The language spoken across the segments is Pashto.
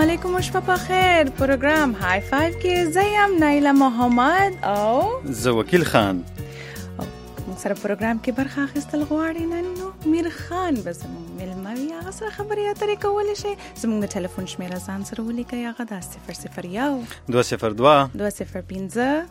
علیکم و شپه بخیر. پروگرام های فایو کې زیم نایله محمد او زه وکیل خان. موږ سره پروگرام کې برخه اخیستل غواړي نن نو میر خان به زموږ مېلمه وي. هغه سره خبرې اترې کولی شي. زموږ د ټلیفون شمیره ځان سره ولیکئ. هغه دا 001 202 205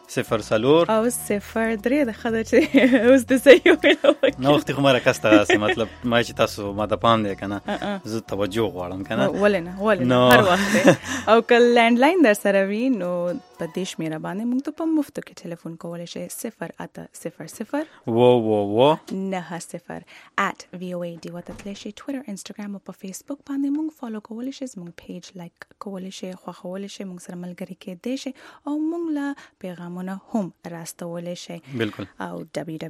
0 او 03 د خدای چې اوس د صحیح ویلو نو وخت کومه راکسته سي مطلب ما چې تاسو ما د پام دی کنه زه توجه غواړم کنه ولنه هر وخت او کله لینډلاین در سره وي نو په دې شمیره باندې موږ ته په مفت کې ټلیفون کولی شئ 0800 و 90 @voad وتتلی شئ. ټویټر انسټاګرام او په فیسبوک باندې موږ فالو کولی شئ. زموږ پیج لایک کولی شئ، خوښولی شئ، موږ سره ملګري کېدی شئ او موږ له پیغامونه هم راستولی شئ. بالکل. او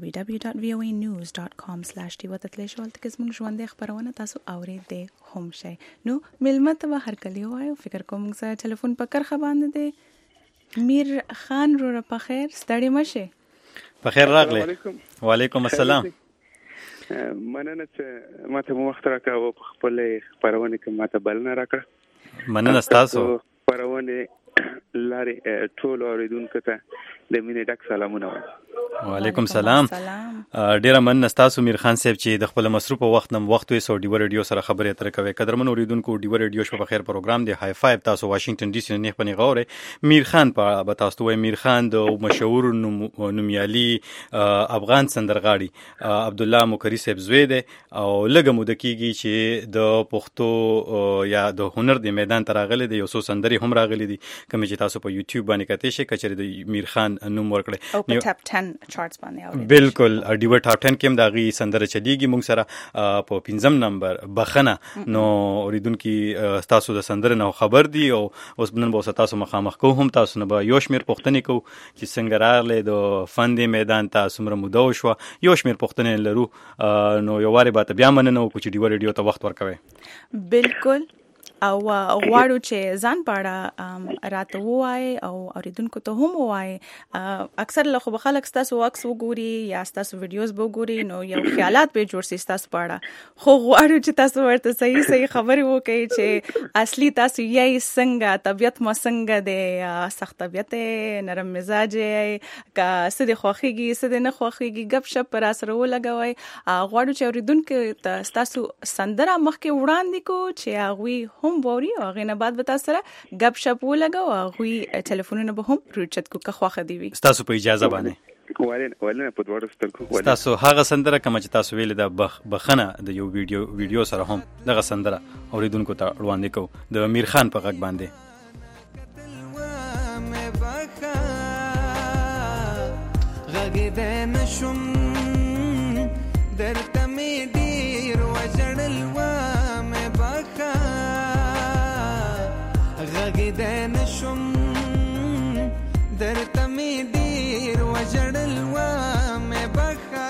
www.voanews.com/d وتتلی شئ. ولته کې زموږ ژوندۍ خبرونه تاسو اورېدی هم شئ. نو مېلمه ته به هرکلی ووایو. فکر کوم موږ سره ټلیفون په کرښه باندې دی. میر خان رو په خیر ستړي مشه. په خیر راغلی. وعلیکم السلام. مننه چې ماته وخت راکاو په خپل خبرونه کې ماته بلنه راکړه. مننه تاسو. خبرونه لاري ټول اوریدونکو ته د مینې ډک سلامونه وایم. وعلیکم السلام. ډیره مننه تاسو میر خان صاحب چې د خپل مصروف وخت نم وخت وې سو ډیو ریډیو سره خبرې اترې کوي. قدرمن اوریدونکو ډیو ریډیو شپه بخیر پروګرام دی های فایو تاسو واشنگټن ډي سي نه خپل غوړې میر خان په تاسو وې میر خان د مشهور نومیالي افغان سندرغاړي عبد الله مکری صاحب زوی دی او لګه مو د کیږي چې د پښتو یا د هنر د میدان ته راغلي دی. یو څو سندري هم راغلي دي کوم چې تاسو په یوټیوب باندې کتئ شئ کچې د میر خان نوم ورکړي او په ټاپ 10 چارټس باندې اوري. بالکل ډیو ټاپ 10 کې هم دا غي سندره چلیږي موږ سره په 5م نمبر بخنه. نو اوریدونکو تاسو د سندره نو خبر دی او اوس نن به تاسو مخامخ کو هم تاسو نه به یو شمیر پښتنې کو چې څنګه راغله د فن د میدان تاسو مر مودو شو یو شمیر پښتنې لرو نو یو واره به بیا مننه او چې ډیو ریډیو ته وخت ورکوي. بالکل. او غواړو چې ځان پاړه راته وای او اوریدونکو ته هم وای. اکثر له خو خلک تاسو عکس وګوري یا تاسو ویډیوز وګوري نو یو خیالات به جوړ سي تاسو پاړه. خو غواړو چې تاسو ورته صحیح خبرې وکړي چې اصلي تاسو یې څنګه طبيعت مو څنګه دی، سخت طبيعت نرم مزاج کا سده خوخيږي سده نه خوخيږي غب شپ پر اثر ولګوي. غواړو چې اوریدونکو تاسو سندره مخکې وړاندې کو چې هغه هم بوري او غینه بعد به تاسو سره غب شپ ولګو او غوي ټلیفونونه به هم پروچت کو که خوخه دی وي. تاسو په اجازه باندې ولنه په دوړ سترګو تاسو هغه سندره کوم چې تاسو ویل د بخنه د یو ویډیو سره هم دغه سندره اوریدونکو ته وړاندې کو د میر خان په غږ باندې. غږ د نشم درته می ډیر وجړل و مې بخا غږ د نشم درته می ډیر وجړل و مې بخا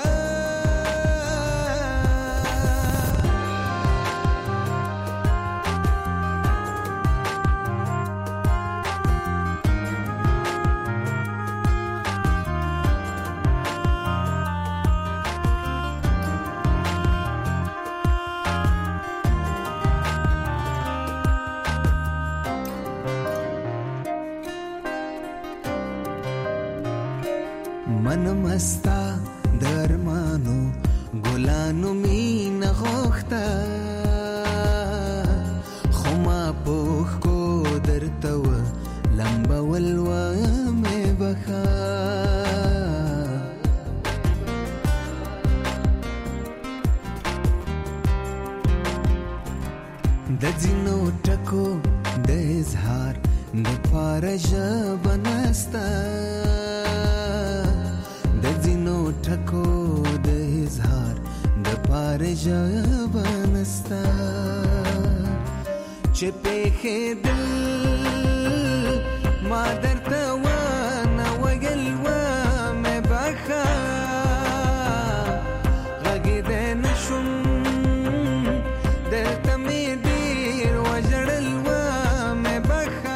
من مستا درمانو ګلانو مين غوخته خما پوخ کو درتو لمبا ولوا مې بخا د ځینو ټکو د اظهار د فارج بنستا ټکو د اظهار د پارج بنستا چې په دل ما درته وانا وګل و مې بخا غږ دې نشم درته مې ډیر وجړل و مې بخا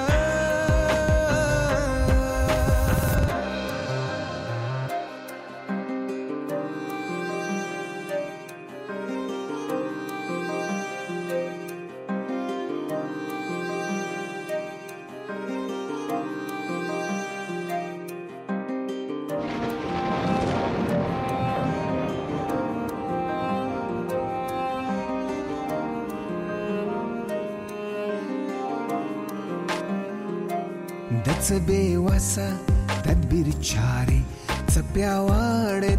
د څه بې وسه تدبیر چارې څه پیاوړی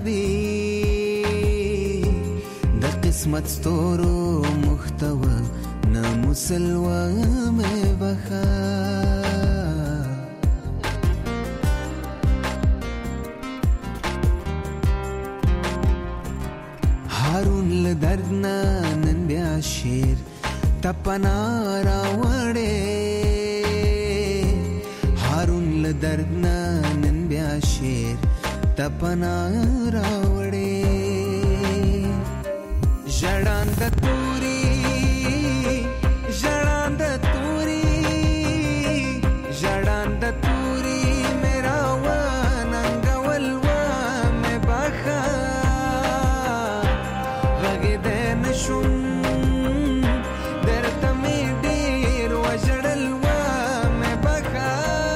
تقدیر د قسمت ستورو محتوه نه مسلوه مې بخه هارون له درد نه نن بیا شیر تپنا راوړې هارون له درد نه نن بیا شیر تپنا راوړې ژړاند توري ژړاند توري ژړاند توري میرا وننګول و مې بخا غږ دې نشم درته مې ډېر وژړل و مې بخا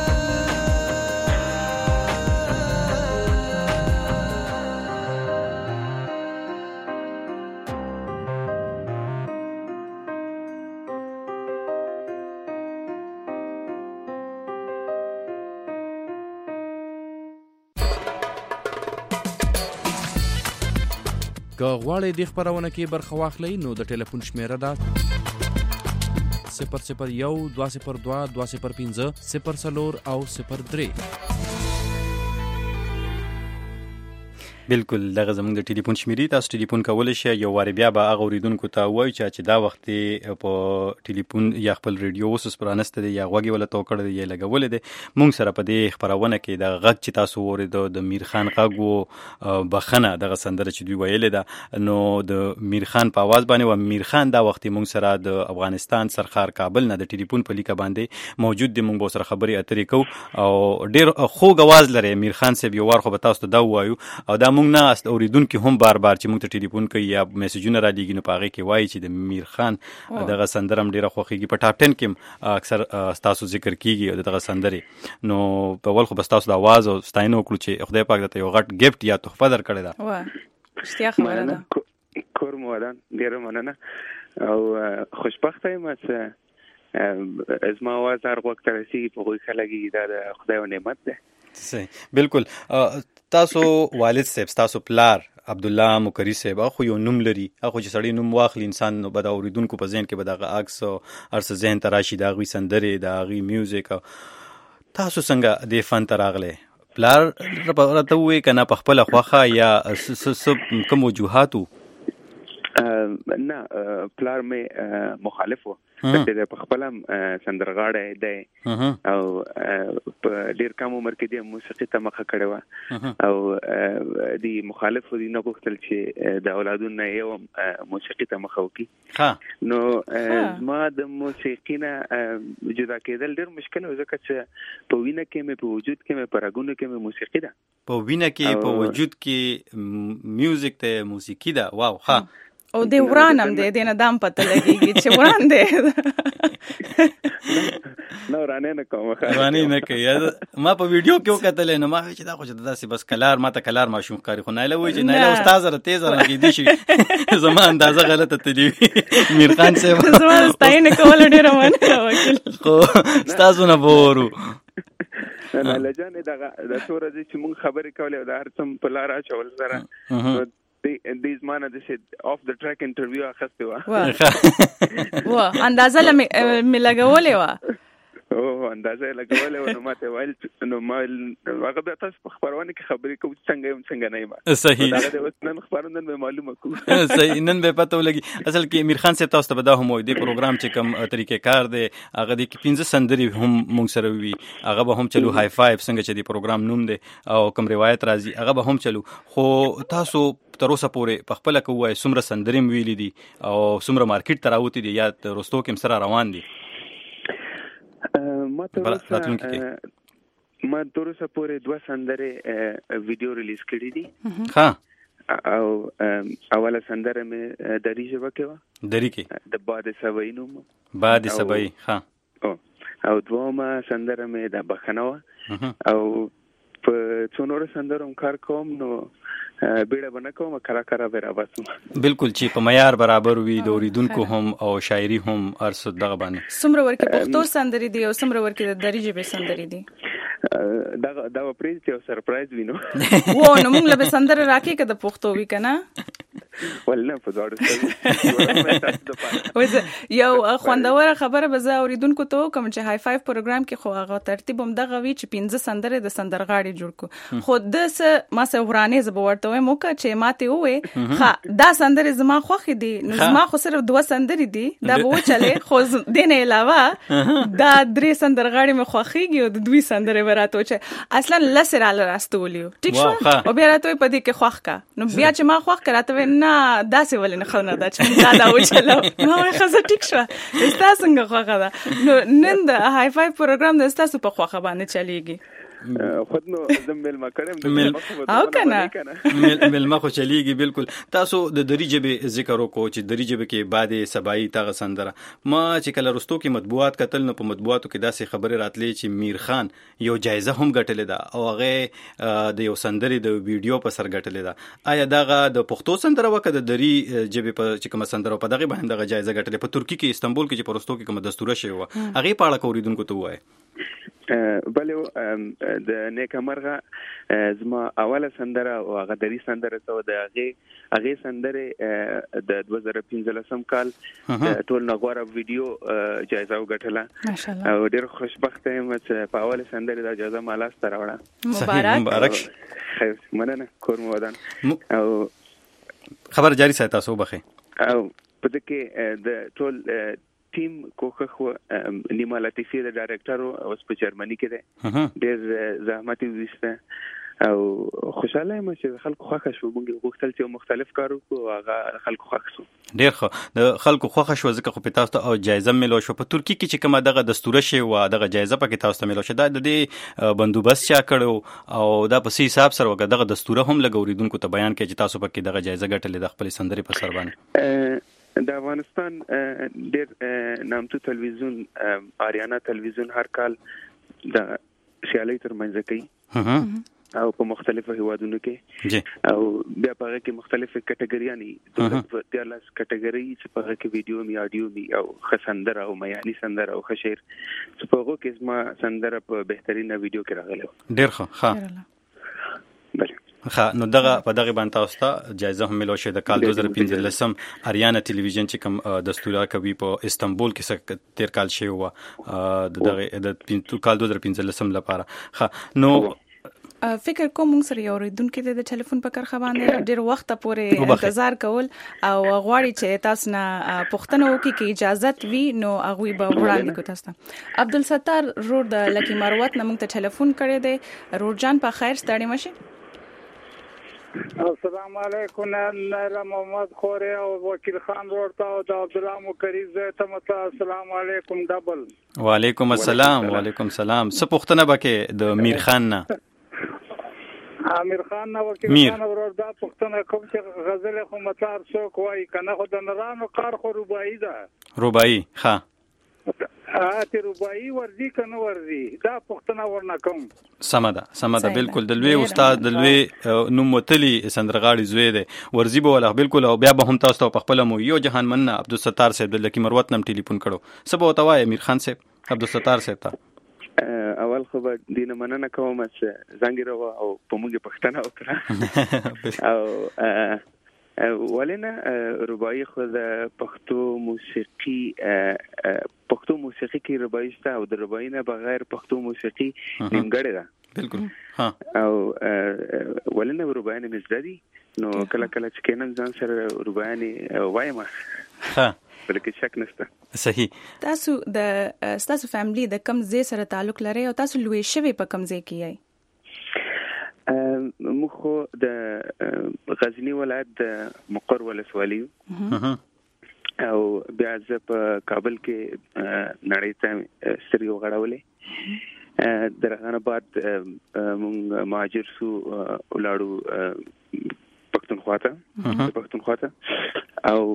که غواړئ دې خپرونه کې برخه واخلئ نو د ټلیفون شمیره ده 001 202 205 04 او 03. بالکل دغه زموږ د ټلیفون شمیرې تاسو ټلیفون کولی شئ یو وارې بیا به هغه اوریدونکو ته ووایو چې دا وخت په ټلیفون یا خپل ریډیو اوس پرانسته دی یا غوږ یې ولا تو کړی دی یا لګولی دی موږ سره په دې خپرونه کې د غږ چې تاسو واورېدو د میر خان غږ و بخښنه دغه سندره چې دوی ویلې ده نو د میر خان په اواز باندې و میر خان دا وخت موږ سره د افغانستان سرخار کابل نه د ټلیفون په لیکه باندې موجود دی موږ به سره خبرې اترې کوو او ډېر خوږ اواز لري میر خان صاحب یو وار خو به تاسو ته دا ووایو او دا موږ نه اوریدونکو هم بار بار چې موږ ته ټلیفون کوي یا میسجونه را لېږي نو په هغې کې وایي چې د میر خان دغه سندره هم ډېره خوښېږي په ټاپ 10 کې هم اکثر ستاسو ذکر کېږي د دغه سندرې نو په اول خو به ستاسو د اواز او ستاینه وکړو چې خدای پاک درته یو غټ ګفټ یا تحفه درکړې ده رښتیا خبره ده کور مو ودان ډېره مننه او خوشبخته یم چې زما اواز هر غوږ ته رسېږي په هغوی ښه لګېږي دا د خدای یو نعمت دی صحیح بالکل تاسو والد صاحب تاسو پلار عبدالله مکری صاحب خو یو نوم لري هغه چې سړی نوم واخلي انسان نو به د اوریدونکو په ذهن کې به دغه عکس او هر څه ذهن ته راشي د هغوی سندرې د هغوی میوزیک تاسو څنګه دې فن ته راغلی پلار راته ووایي که نه په خپله خوښه یا کوم وجوهاتو نه پلار مې مخالف و چې په خپل سندرغاړی دی او په ډیر کم عمر کې د موسیقي ته مخه کړې و او دی مخالف دي نه غوښتل چې د اولادونو یو موسیقي ته مخه وکړي نو ما د موسیقي نه جدا کېدل ډیر مشکل و ځکه چې په وینه کې مې په وجود کې مې په رګونو کې مې موسیقي ده په وینه کې په وجود کې میوزیک ته موسیقي ده واو ها او دی ورانم دی دینه دام پته لګیږي چې وران دی نو ورانه نه کوم ورانه نه کوي ما په ویډیو کې وکتل نو ما چې دا خو چې داسې بس کلار ما ته کلار ماشوم کاری خو نه لوي چې نه استاد را تیز را کې دي شي زما اندازه غلطه تلی میر خان صاحب زما ستاینه کول ډیر مننه وکیل خو استادونه بورو نه لجانې دا څوره چې مونږ خبرې کولې او دا هر څه په لار اچول سره these man this off the track interview اخسته وا اندازه مې لګولې وا او اندازه لګولې و نو ماته ویل نو ما هغه به تاسو په خبرونه کې خبرې کوم څنګه نه یم صحیح دا د نن خبرونه به معلومه کوم صحیح نن به پته ولګي اصل کې میر خان صاحب تاسو ته دا هم وي د پروګرام چې کوم طریقې کار دی هغه د 15 سندري هم مونږ سره وي هغه به هم چلو هاي فایو څنګه چې د پروګرام نوم دی او کوم روایت راځي هغه به هم چلو خو تاسو تر اوسه پورې په خپل کوه سمره سندري ویلې دي او سمره مارکیټ تراوتی دي یا رستو کې سره روان دي ما تر اوسه پورې 2 سندرې ویډیو ریلیز کړې دي ها او اوله سندره مې دری ژبه کې و دری کې د باد سبای نوم باد سبای ها او دومره سندره مې د بخنه و او په څونور سندروم کار کوم نو بیره بنه کوم کراکرا بیره باسم بالکل چې په معیار برابر وي د اوریدونکو هم او شاعري هم ارسو دغه باندې سمره ورکه پښتو سندري دی او سمره ورکه د دري ژبه سندري دی دا پریز ته سرپرایز وینو و نو موږ له سندره راکې کده پښتو وی کنه ولنه په ډاډ سره یو خوندوره خبره به زه اوریدونکو ته کوم چې های 5 پروګرام کې خو هغه ترتیب هم دغه وی چې 15 سندره د سندرغاړي جوړ کو خو د ما سه ورانه زب ورته مو چې ماته وې ها دا سندره زما خوخي دي نو زما خو صرف 2 سندري دي دا به چلے خو دینه علاوه دا 3 سندرغاړي مې خوخيږي او د 2 سندره وراتو چې اصلا لسراله راستولیو ټیک شو او بیا راته په دې کې خوخ کا نو بیا چې ما خوخ کراته نه داسې ولې نه خونه دا چې دا وچلو نو خزه ټیک شو تاسو څنګه خوخه ده نو نن د های 5 پروګرام د تاسو په خوخه باندې چلیږي خود نو زمل ما کړم او کنه مل ما خو چلیږي بالکل تاسو د دری جبه ذکر وکړو چې دری جبه کې بعد سبای تاغه سندره ما چې کله رستو کې مطبوعات کتل نو په مطبوعاتو کې داسې خبره راتلې چې میر خان یو جایزه هم ګټلې ده او هغه د یو سندري د ویډیو په سر ګټلې ده آیا دغه د پښتو سندره وکړه د دری جبه په چې کوم سندره په دغه باندې دغه جایزه ګټلې په ترکی کې استنبول کې چې په رستو کې کوم دستور شوی و هغه په اړه کوریدونکو ته وایي بله د نیکه مرغه زما اوله سندره او هغه دری سندره ته د هغه سندره د 2015 کال ټول نغوره ویډیو جایزه وګټله او ډیر خوشبخته یم چې په اوله سندره د جایزه مالاس تر وړه مبارک مننه کور مو ودان او خبر جاری ساتي تاسو بخي او په دې کې د ټول ټیم کوخه خو نیمه لطیفه د ډایرکټر او په جرمني کې ده ډېر زحمت وسته او خوشاله یم چې خلکو خوښ شو موږ غوښتل چې مختلف کارو کو هغه خلکو خوښ شو ډېر ښه د خلکو خوښ شو ځکه خو په تاسو او جایزه ملو شو په ترکی کې چې کومه دغه دستور شي او دغه جایزه پکې تاسو ته ملو شو دا د دې بندوبست چا کړو او دا په سي حساب سره وګ دغه دستور هم لګوریدونکو ته بیان کړي چې تاسو پکې دغه جایزه ګټلې د خپل سندري په سر باندې د افغانستان ډېر نامتو تلویزیون آریانا تلویزیون هر کال د سیالي ترمنځ کوي او په مختلفو هیوادونو کې او بیا په هغه کې مختلفه کټګوریانې د 13 کټګوري چې په هغه کې ویډیو می اډیو می او خسندره او میاني سندره او خشیر چې په هغه کې زما سندره په بهترینه ویډیو کې راغله ډېر ښه بله نو دغه په دغه باندې تاسو ته جایزه هم ملو شوه د کال 2015 اریانا ټلویزیون چې کوم دستور کوي په استنبول کې 13 کال شوی و د کال 2015 لپاره نو فکر کوم موږ سره یو ریدونکو د ټلیفون په کارخه باندې ډېر وخت پورې انتظار کول او غواړي چې تاسو نه پوښتنه وکړي چې اجازه وي نو هغه به وړاندې کو تاسو ته عبدالستار رور د لکی مروت نه موږ ته ټلیفون کړی دی رور جان په خیر ستړي مشه السلام علیکم نره محمد خوره او وکیل خان ورته او د عبد الله مکری زه ته السلام علیکم ډبل وعلیکم السلام وعلیکم السلام څه پوښتنه بکې د میر خان نه امیر خان نو وکیل خان ورته پوښتنه کوم چې غزل خو مطار څوک وای کنه خو د نرانو کار خو رباعي ده رباعي ها ته رباعي ورزي کنه ورزي دا پښتنه ورنه کوم سمه ده بالکل د لوی استاد د لوی نوموتلی سندرغاړي زوی دی ورزي به ولا بالکل او بیا به هم تاسو په خپل مو یو جهان مننه عبدالستار صاحب د لکی مروت نم ټلیفون کړو سبا وتاوای امیر خان صاحب عبدالستار صاحب ته اول خو به دینه مننه کوم چې زنګ راو او په موږ پښتنه وکړه او ولنه رباعي خو د پښتو موسیقي کې رباعي شته او د رباعي نه بغیر پښتو موسیقي نیمګړې ده بالکل ها او ولنه رباعي نه مزدي نو کله چې کینن ځان سره رباعي وایم ها بلکې شک نشته صحیح تاسو فیملی د کم ځای سره تعلق لري او تاسو لوی شوی په کم ځای کې یې مخ د غزنی ولایت د مقر ولسوالۍ او بیا زه په کابل کې نړۍ ته سترګې وغړولې درغه بعد مونږ مهاجر سو ولاړو پښتونخوا ته او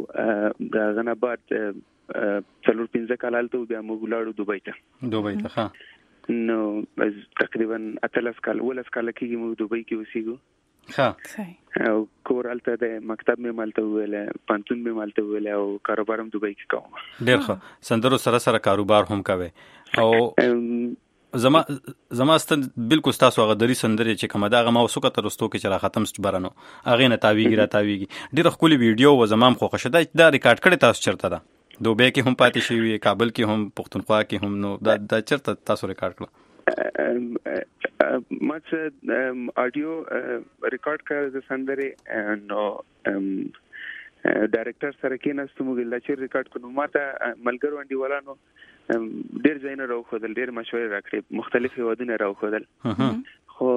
درغه بعد 4-5 کال ته بیا مونږ ولاړو دوبۍ ته ها نو تقریبا 13 کال کېږي موږ دوبۍ کې اوسېږو. ها او کور الته د مکتب مې مالته ویل، پانتون مې مالته ویل او کاروبار هم دوبۍ کې کوم. ډېر ښه. سندرو سره کاروبار هم کوي او زما ست بالکل تاسو هغه دري سندرې چې کومه دا هغه ما وسوکه تر رستو کې چې را ختم ست برانو هغه نه تاویږي ډېر خولي ویډیو و زمام خو خوښه دا ریکارډ کړی تاسو چرته ده؟ دوبۍ کې هم پاتې شوی، کابل کې هم، پښتونخوا کې هم، نو دا چرته تاسو ریکارډ کړل؟ ما آډیو ریکارډ کړ د سندرې نو ډایرکټر سره کې نستو موږ لا چې ریکارډ کړو. ماته ملګرو انډیوالانو ډېر ځایونه راوښودل، ډېر مشورې راکړې، مختلف هیوادونه راوښودل، خو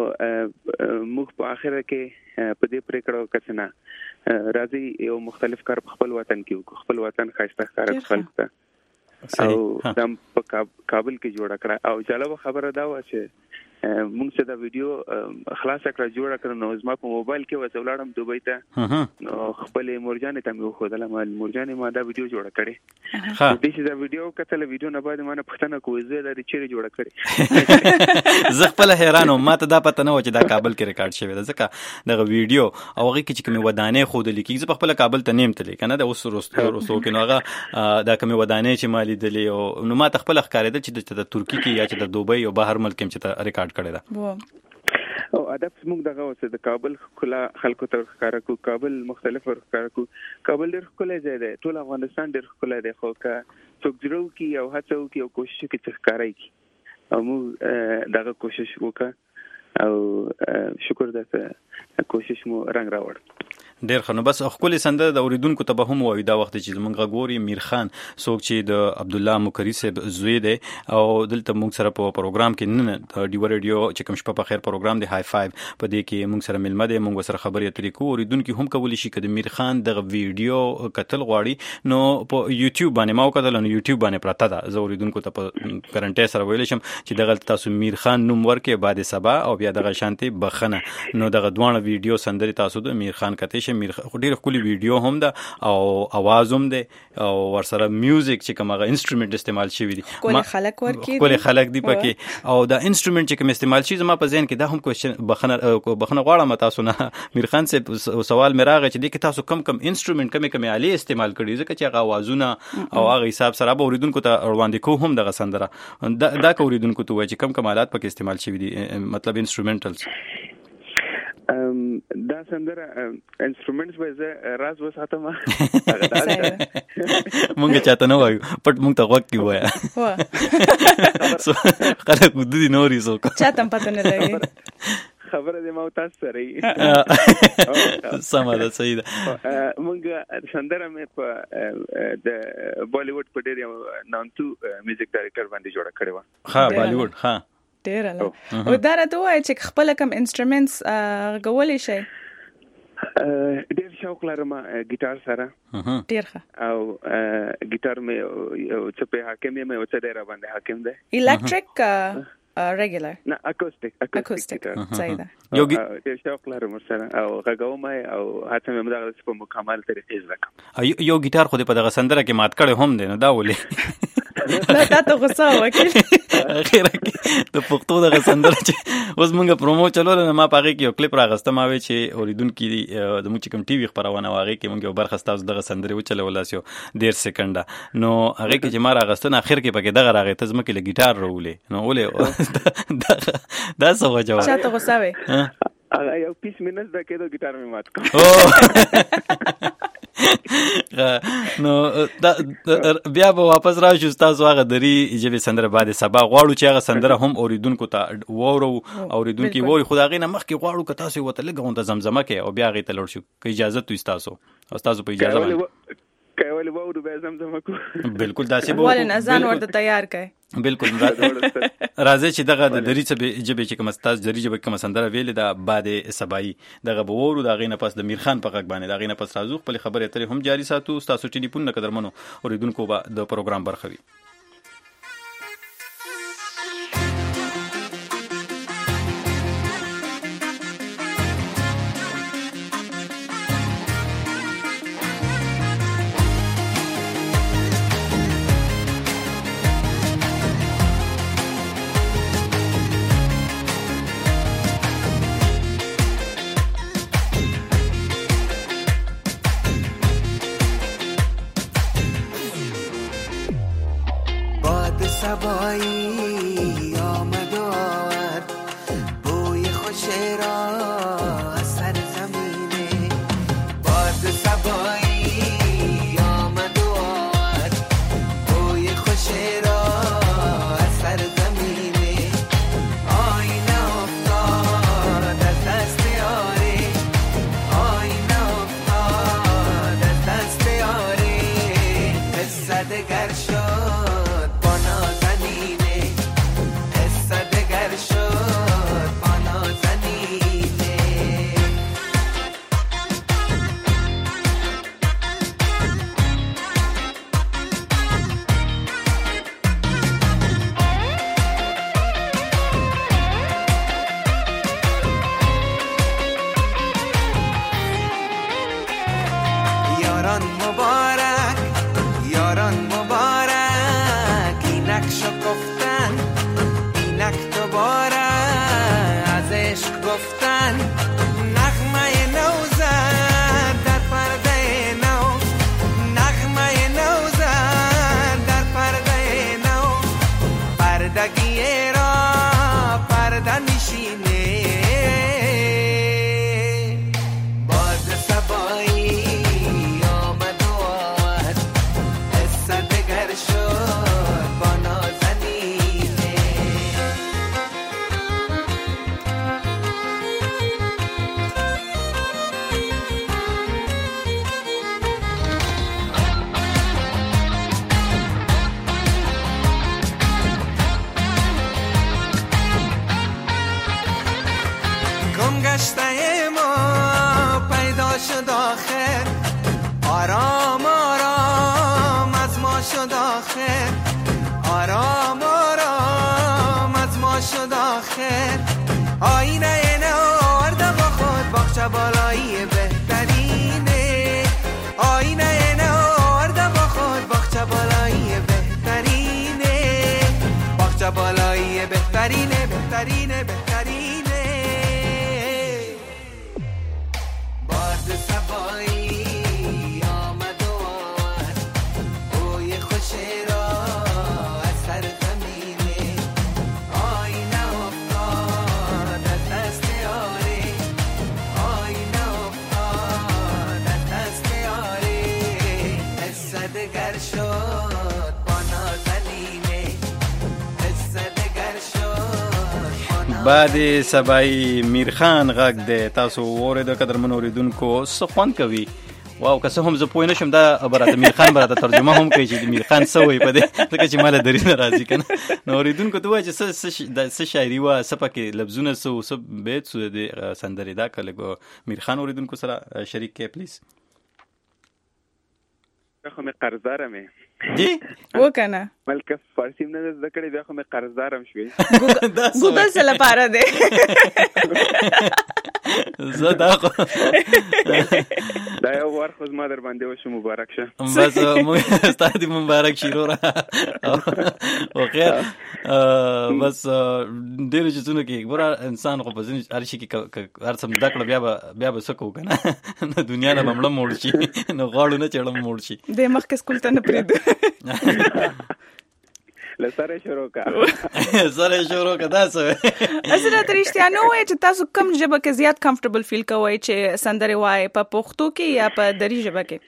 موږ په اخر کې په دې پریکړه وکړه نه راځي یو مختلف کار په خپل وطن کې وکړو، خپل وطن ښایسته ښکاره خلک ته او دم په کابل کې جوړه کړه. او جالب خبره دا و چې موږ چې دا ویډیو خلاص کړه جوړه کړه نو زما په موبایل کې وځولاړم دوبۍ ته، نو خپل مورجانې ته مې وښودله، مورجانې ما دا ویډیو جوړه کړې. دې چې دا ویډیو کتله، ویډیو نه بعد ما نه پوښتنه کوي زه دا چیرې جوړه کړې؟ زه خپل حیران وم، ماته دا پته نه و چې دا کابل کې ریکارډ شوی ده، ځکه دغه ویډیو او هغه کې چې کومې ودانۍ ښودلې کېږي، زه په خپله کابل ته نیم تللی که نه، د اوس رستو کې نو هغه دا کومې ودانۍ چې ما لیدلې او نو ماته خپله ښکارېده چې د ترکي کې یا چې د دوبۍ او بهر ملک کې چې ریکارډ کړی ده. او هدف موږ دغه اوسه د کابل خلا خلکو ته ښکارا کو، کابل مختلف ښکارا کو. کابل ډېر ښکلی ځای دی، ټول افغانستان ډېر ښکلی دی، خو که څوک جوړو کی او هڅه وکړي او کوشش وکړي چې ښکارا کړي او موږ دغه کوشش وکړو او شکر ده چې کوشش مو رنګ راوړ. ډېر ښه. نو بس ښکلې سندره د اورېدونکو ته به هم وایو دا وخت چې زموږ غږ میر خان څوک چې د عبدالله مکري صاحب زوی دی او دلته موږ سره په پروګرام کې نن د ډیو ریډیو چې کوم شپه په خیر پروګرام دی های 5 په دې کې موږ سره ملمه دی، موږ سره خبرې اترې کوو. اورېدونکي هم کولی شي که د میر خان دغه ویډیو کتل غواړي نو په یوټیوب باندې ما وکتل، نو یوټیوب باندې پرته ده. زه اورېدونکو ته په ګارنټۍ سره ویلی شم چې دغه تاسو میر خان نوم ورکړئ بعد سبا او بیا دغه شانتي بخنه، نو دغه دواړه ویډیو سندرې تاسو د میر خان کتئ شئ. میر ډېر ښکلي ویډیو هم ده او اواز هم دی او ورسره میوزیک چې کوم هغه انسټرومنټ استعمال شوی دي، ښکلي خلک دي پکې او دا انسټرومنټ چې کوم استعمال شي زما په ذهن کې دا هم کوېشن بخنه غواړم تاسو نه میر خان صاحب سوال مې راغی چې دې کې تاسو کم انسټرومنټ کمې آلې استعمال کړي، ځکه چې هغه اوازونه او هغه حساب سره به اورېدونکو ته وړاندې کوو هم دغه سندره دا که اورېدونکو ته وایي چې کم آلات پکې استعمال شوي دي، مطلب انسټرومنټلز. دا سندره انسټرومنټس به زه راز وساتم مونږ چاته نه وایو، پټ مونږ ته غوږ کې وایه خلک ودي نوري څوک چاته پته نه لګي خبره دې ما تاسو سره سمه ده، صحیح ده. مونږ سندره مې په د بالیوډ په ډېر یو نامتو میوزیک ډایرکټر باندې جوړه کړې وه. ها بالیوډ ها ډېر او دا راته وایي چې خپل کوم انسټرومنټس غولی شي؟ ډېر شوق لرم ګیټار سره، ډېر ښه. او ګیټار مې یو څه په حاکم یم، یو څه ډېر باندې حاکم دی. الکتریک regular نه اکوستیک صحیح ده. یو ډېر شوق لرم سره او غږوم او هڅه مې دغه په مکمل طریقې زده کوم. یو ګیټار خو دې په دغه سندره کې مات کړی هم دی، نو دا ولې دا تاسو غوسه وکړئ اخیره کې د پښتو دغه سندره چې اوس مونږ پرومو چلول نه، ما په هغې کې یو کلیپ راغسته، ما وی چې اورېدونکي زموږ چې کوم ټي وي خپرونه وه هغې کې مونږ یو برخه ستاسو دغه سندرې وچلولاس یو 1.5 سکنډه، نو هغې کې چې ما راغسته نه اخر کې پکې دغه راغی ته ځمکې له ګیټار راولې، نو ولې دا څه وجه وه؟ چاته غوسه وی؟ هغه یو پیس مې نه زده کېدو، ګیټار مې مات کړ. نو بیا به واپس راشو ستاسو هغه دري ژبې سندره بعد سبا غواړو چې هغه سندره هم اوریدونکو ته وورو، اوریدونکي ووري، خو د هغې نه مخکې غواړو که تاسو ورته لږه غونډه زمزمه کوئ او بیا هغې ته لوړ شو که اجازت وي ستاسو او ستاسو په اجازه باندې کولې وورو بیا زمزمه کوو. بالکل داسې به ولې اذان ورته تیار کړئ. بالکل راځي چې دغه د دري ژبې چې کومه ستاسو دري ژبې کومه سندره ویلې ده بعد سبایي دغه به وورو، د هغې نه پس د میر خان په غږ باندې د هغې نه پس راځو خپلې خبرې اترې هم جاري ساتو. ستاسو ټلیفونونه قدرمنو اورېدونکو به د پروګرام برخه وي. آخر آینه نو آوردم با خود باغچه بالایی بهترینه آینه نو آوردم با خود باغچه بالایی بهترینه باغچه بالایی بهترینه بهترینه بهترینه باد سبایی آمد و آورد بوی خوش را از سر زمینه آینه افتاد از دست یاری آینه افتاد از دست یاری قصه دگر شد با نازنینه قصه دگر شد بعد سبای میرخان غږ د تاسو اوریدو قدرمن اوریدونکو څه خوند کوي واو که څه هم زه پوه نه شم دا براته میرخان براته ترجمه هم کوي چې د میرخان څه وایي په دې ځکه چې ماله درې نه راځي که نه نو اوریدونکو ته وایي چې څه شاعري وه څه پکې لفظونه څه و څه بیت سو د سندرې دا که لږ میرخان اوریدونکو سره شریک کړئ پلیز بیا خو مې قرضدارم جی وکنه ملکه فارسی هم نه زده کړې بیا خو مې قرضدارم شوې ګوګل څه لپاره دی زه دا خو دا یو وار خو زما در باندې وشو مبارک شه بس موږ ستا دې مبارک شي وروره او خیر بس ډېرو چیزونو کې ګوره انسان خو په ځینې هر شي کې هر څه زده کړه بیا به څه کوو که نه نو دنیا نه به مړه موړ شي نو غواړو نه چې مړه موړ شي د مخکې سکول ته نه پرېږدو له سره شروع کا دا څه اصله ته رښتیا نه وایي چې تاسو کوم ژبه کې زیات کمفرټبل فیل کوئ چې سندرې وایي په پښتو کې یا په دري ژبه کې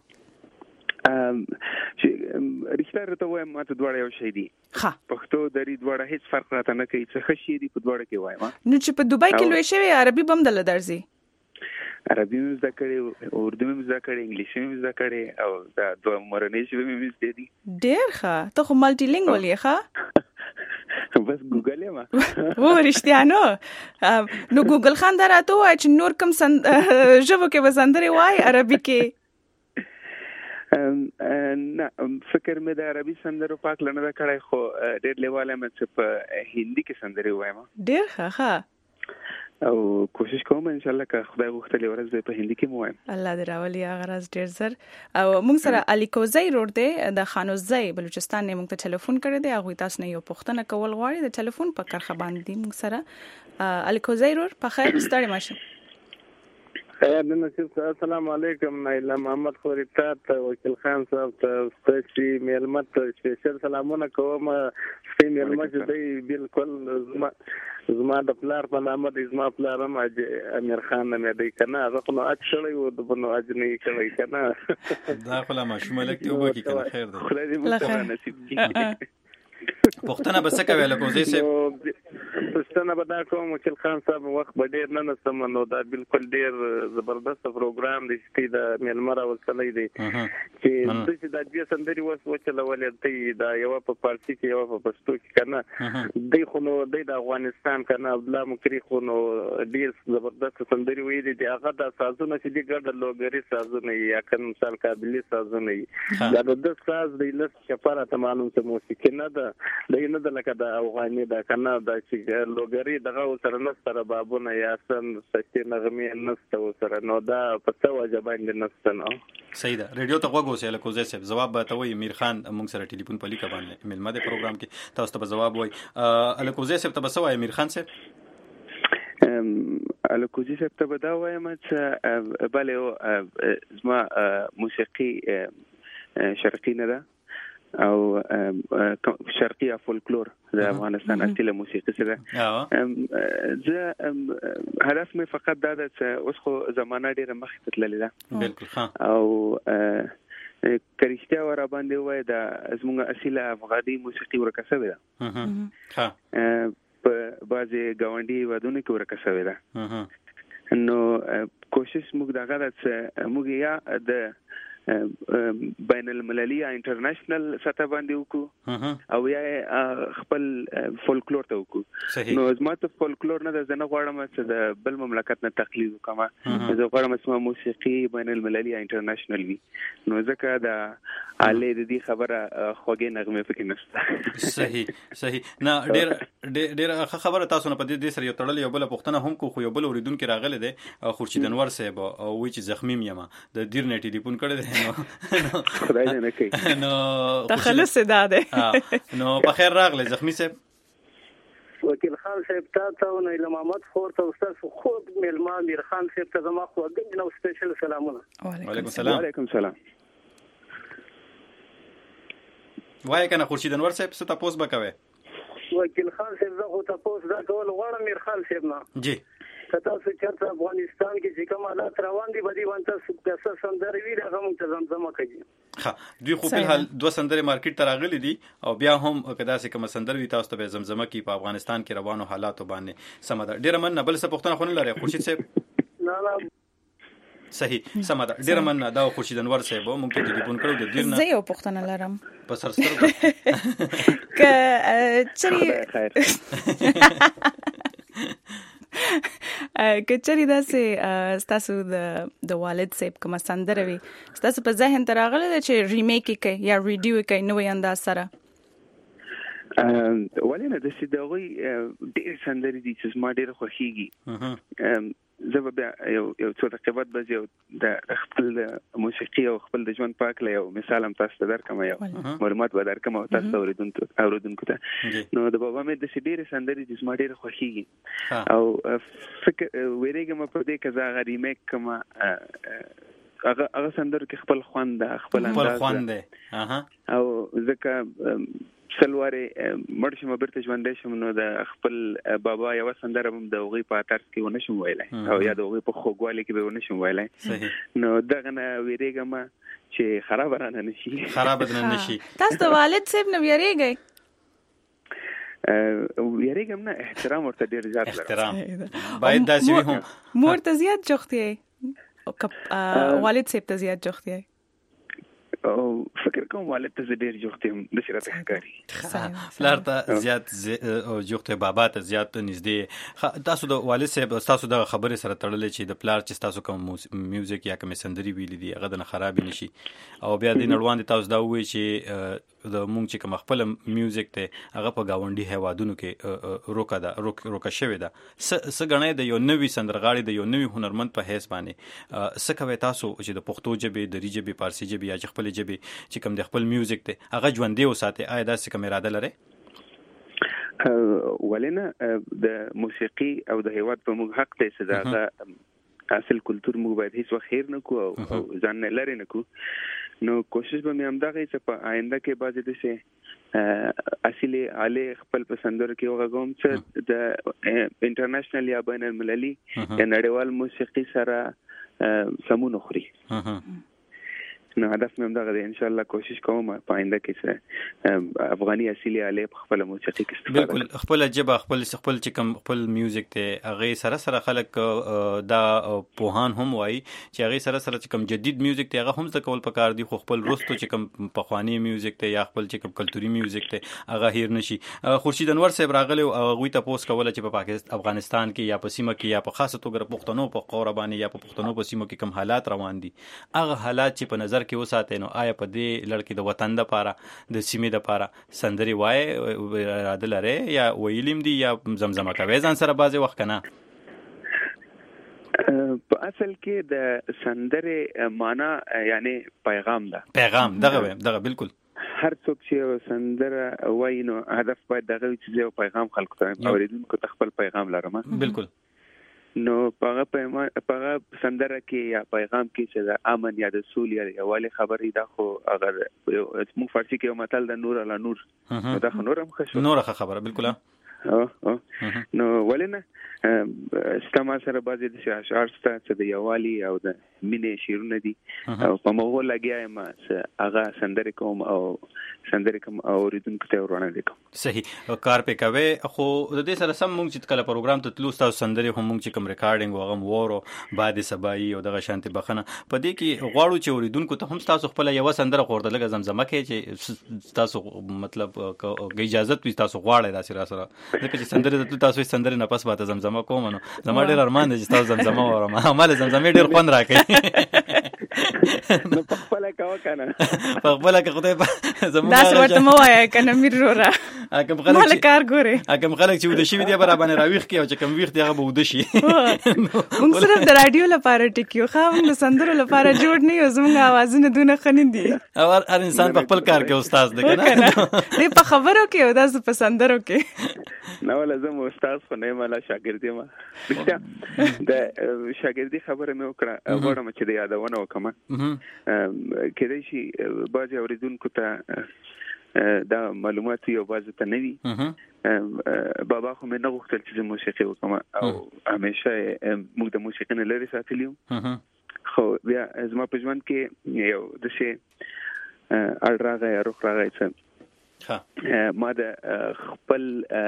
رښتیا راته وایم ماته دواړه یو شی دي پښتو دري دواړه هیڅ فرق راته نه کوي څه ښه شي دي په دواړه کې وایم نو چې په دوبۍ کې لوی شوی عربي به هم دله درځي عربي مې زده کړې اردو مې زده کړې انګلیسي مې زده کړې او دا دوه مورنۍ ژبې مې زده دي ډېر ښه ته خو مالټي لینګول یې ښه بس ګوګل یم و رښتیا نو ګوګل خان دا راته ووایه چې نور کوم ژبو کې به سندرې وایي عربي کې نه فکر مې د عربي سندرو پاک لنه ده کړی خو ډېر لیواله مې چې په هندي کې سندرې وایم ډېر ښه او کوشش کوم ان شاء الله که خدای وختلی ورځ به په هندي کې مو وایم الله دې راولي هغه ورځ ډېر زر او موږ سره الیکوزی روډ دی د خانوزی بلوچستان نه موږ ته ټلیفون کړی دی هغه تاسو نه یو پوښتنه کول غواړي د ټلیفون په کرخه باندې موږ سره الیکوزی روډ په خیر ستړي ماشه خیر نصیب السلام علیکم نایله محمد خوري ته وکیل خان صاحب ته ستاسو میلمت سپیشل سلامونه کوم سپی میلمت دی بالکل زما د پلار په نامه د زما پلار امیر خان مې دی کنه زه خو نو اچړی و د بنو اجنې کوي کنه دا خو لا ماشومه لکه یو بکی کنه خیر دی خدای دې مو نصیب پښتنه به څه کوي لکه زه سه پښتنه به دا کوم وکیل خان صاحب وخت به ډیر نه نسم نو دا بالکل ډیر زبردست پروګرام دی چې د میلمر وسلې دی چې د دې سندري وچلولې دی دا یو په فارسی کې یو په پښتو کې کنه دی خو نو د افغانستان کنه عبد الله مکری خو نو ډیر زبردست سندري وې دي هغه د سازونه چې دی ګډ لوګری سازونه یا کنه مثال قابلیت سازونه دا د ساز دی لس شفاره تمام ته موسیقي نه ده دغه نه لکه د افغاني د کنه د چې لوګری دغه سره نستره بابونه یا سن سچې نغمې نسته سره نو دا په څه وجه باندې نسته نو صحیح ده ریډیو ته غوږ اوسه لکه زه صاحب جواب به ته وای امیر خان موږ سره ټلیفون په لیکه باندې ملما د پروګرام کې تاسو ته جواب وای الکوزه صاحب ته بسوای امیر خان صاحب الکوزه صاحب ته بدا وایم چې بله زما موسیقي شرقي نه ده او شرقي فولکلور د افغانستان اصلي موسیقي سره زه هدف مې فقط دا ده چې اوس خو زمانہ ډیره مخکې تللې ده بالکل ها او کریشتیا ور باندې وای دا زموږ اصلي افغاني موسیقي ورکسوي ده ها په بازي گاونډي ودونه کې ورکسوي ده نو کوشش موږ دغه چې موږ یا د بین المللي یا انټرنیشنل سطح باندې وکړو او یا خپل فولکلور ته وکړو. نو زما ته فولکلور نه د زنه غواړم چې د بل مملکت نه تقلید وکم، زه غواړم چې موسیقي بین المللي یا انټرنیشنل وي. نو ځکه د علي د دې خبره خوږه نغمه پکې نشته. صحیح نه ډېر خبره تاسو نه په دې سره یو تړل یو بل پښتنه هم کو خو یو بل اوریدونکو راغله ده خورشید انور صاحب او وی چې زخمی یم د دیر نه ټلیفون کړی نو خدای دې نه کوي نو تخلص ده نو په خیر راغله زخمی صاحب وکیل خان صاحب ته نو علم محمد خور ته استاد خود ملمان میر خان صاحب ته زما خو د نو سپیشل سلامونه. وعلیکم السلام. وعلیکم السلام. وای کنه خورشید انور صاحب څه تاسو وکوي؟ وکیل خان صاحب زه خو تاسو دا ټول غواړم میر خان صاحب نه جی تاسو چرته افغانستان کې چې کوم حالات روان دي بدی وانت تاسو سندري ویل هغه مونږ ته زمزمه کوي. ها دوی خو په حال دوه سندري مارکیټ ته راغلي دي او بیا هم کدا سه کوم سندري تاسو ته زمزمه کوي په افغانستان کې روانو حالات باندې سمده ډیر من بل څه پښتنه خو نه لري خورشید صاحب نه صحیح سمده ډیر من دا خورشید انور صاحب مونږ ته ټلیفون کړو د دیر نه زه یو پښتنه لرم په سرستر ک چری کچری داسې تاسو د والد صاحب کوم سندره وي تاسو په ذهن ته راغله چې ریمیک کوي یا ریډیو کوي نوې انداز سره؟ ولینه د سیدوي ډېر سندري دي چې ما ډېر خوښيږي. زه به یو څو دقیقې بعد یو د خپل موسیقي او خپل د ژوند پاک له یو مثال هم تاسو ته درکم یو معلومات به درکم او تاسو اوریدونکو ته. نو د بابا مې د ډېر سندري دي چې ما ډېر خوښيږي او فکر ویریږم په دې کې زه ریمیک کوم هغه سندر کې خپل خوند خپل انداز او ځکه سلواره مرشم برته ژوندې شم نو د خپل بابا یو سندره هم د وغي په ترڅ کې ونشم ویلای او یا د وغي په خوګوالي کې به ونشم ویلای. نو دغه نه ویریږم چې خراب نه نشي. تاسو د والد صاحب نه ویریږئ؟ ویریږم نه، احترام ورته ډیر زیات لرم. احترام باید داسې هم مور ته زیات جوختي او والد صاحب ته زیات جوختي او فکر کوم والد ته ډیر جوختم د شرته ښکاری فلر ته زیات او جوخته بابا ته زیات نږدې. تاسو د والد صاحب تاسو د خبرې سره تړلې چې د پلار چې تاسو کوم میوزیک یا کوم سندري ویلي دي هغه د خراب نشي او بیا د نړوان تاسو دا وایي چې د مونږ چې کوم خپل میوزیک ته هغه په گاونډي هوادونو کې روکا شوی ده څه غنۍ د یو نوې سندرغاړي د یو نوې هنرمند په حیث باندې څه کوي تاسو چې د پښتو ژبې د ریجبي فارسی ژبې یا خپل ژبې چې کوم د خپل میوزیک ته هغه ژوندې وساتي؟ آیا دا څه کوم اراده لري؟ ولنه د موسیقي او د هیواد په موږ حق ته صداقه اصل کلچر موږ باید هیڅ وخت خیر نه کو او ځان نه لري نه کو. نو کوشش به مې هم دغه چې په آینده کې بعضې داسې اصلي عالی خپل پسندر کې وغږوم چې د انټرنیشنل یا بین المللي یا نړیوال موسیقي سره سمون خوري. نو هدف مې هم دغه دی، ان شاء الله کوشش کوم په آینده کې افغاني اصلي عالی په خپل موسیقي کې استفاده بالکل خپل جبه خپل چې کوم خپل میوزیک ته هغه سره خلک دا پوهان هم وایي چې هغه سره چې کوم جدید میوزیک ته هغه هم ځکه کول پکار دي خو خپل رستو چې کوم پخوانی میوزیک ته یا خپل چې کوم کلتوري میوزیک ته هغه هیر نشي. خورشید انور صاحب راغلی او هغه ته پوس کوله چې په پاکستان افغانستان کې یا په سیمه کې یا په خاصه توګه پښتنو په قرباني یا په پښتنو په سیمه کې کوم حالات روان دي هغه حالات چې په نظر کې وساتئ نو آیا په دې لړ کې د وطن لپاره د سیمې لپاره سندري وای اراده لري یا ویلیم دي یا زمزمه کوي ځان سره بعضی وخت کنه؟ په اصل کې د سندره معنا یعنی پیغام دغه بالکل هر څوک چې سندره وای نو هدف باید دغه چې پیغام خلکو ته اوریدونکو ته خپل پیغام لرم. بالکل نو پاغه سندره کې یا پیغام کې چې د امن یا د سولې یا یوالي خبرې دا خو اگر موږ فارسی کې یو متل د نور علی نور دا خو نورم خبره بالکل نو ولنه استما سره بازي د اشعار ست د یوالي او د مینې شیرونه دي او په مغول لګیا ما هغه سندرې کوم او ریدونکو ته ورونه لیکم. صحیح کار په کوي. خو د دې سره سم مونږ چې کله پروګرام ته تلو تاسو سندرې هم مونږ چې کوم ریکارډینګ وغم وورو بعد سبای او دغه شانتي بخنه په دې کې غواړو چې ریدونکو ته هم تاسو خپل یو سندره خورده لګه زمزمه کې چې تاسو مطلب اجازه وي تاسو غواړئ داسې را سره ځکه چې سندرې تاسو سندرې نه پس باته زمزمه کوم نو زما ډېر ارمان دی چې تاسو زمزمه وورم. مال زمزمه ډېر خوند راکړي نو په خپل کاوه کنه په خپل کې خدای زموږ دا ورته مو وایي کنه میر رورا مال کار ګوري اګم خلک چې ود شي دی برابر راويخ کې او چې کم ویخ دی هغه ود شي. موږ صرف د رادیو لپاره ټیکیو خو موږ سندرو لپاره جوړ نه یو زموږ اوازونه دونه خنین دي او هر انسان په خپل کار کې استاد دی کنه دې په خبرو کې او داس په سندرو کې نو لازم استاد خو نه مالا شاګردي ما د شاګردي خبره مې وکړه غواړم چې د یادونه وکم کېدای شي باز اوریدونکو ته دا معلومات یو باز ته نه وي. بابا خو مې نه غوښتل چې موسیقي وکم او همیشه موږ د موسیقي نه لري ساتلیو خو بیا زما په ژوند کې یو د شي اړ راغی روح راغی چې ما د خپل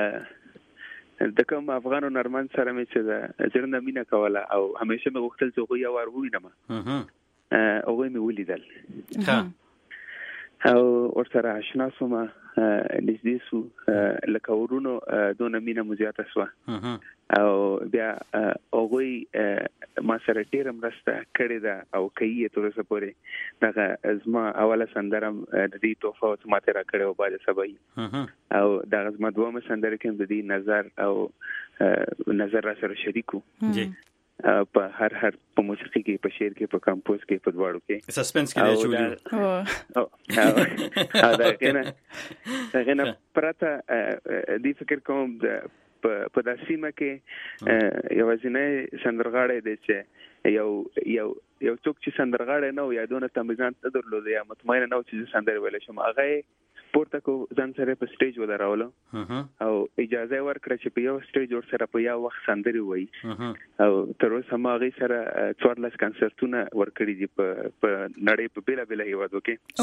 د کوم افغانو نرمن سره مې چې زرنده مینا کوله او همیشه مې غوښتل چې خو یو ور ووینم هغه مې ولیدل او ورسره آشنا سوم نږدې سو لکه ورونو دونه مینا مزیاته سو او بیا هغه ما سره ډیره مرسته کړې ده او کوي تر اوسه پورې دغه زما اوله سندرم د دې توفه او ماته را کړو باید سبای او دغه زما دومره سندره کوم د دې نظر او نظر را سره شریکو جی په هر په موسیقي کې په شعر کې په کمپوز کې په دواړو کې سسپنس کې دی چولیو دا غنه پرته دې فکر کوم په داسیمه کې یو ځینې سندرغاړی دی چې یو څوک چې سندرغاړی نه و یا دونه تمرین ته درلود یا مطمئن نه و چې سندر ویل شم هغه پورته کو ځان سره په سټیج ودرولو او اجازه ورکړه چې په یو سټیج ور سره په یو وخت سندري وایي او تر اوسه ما غي سره 14 کنسرتونه ورکړي دي په نړۍ په بیل بیل هیوادو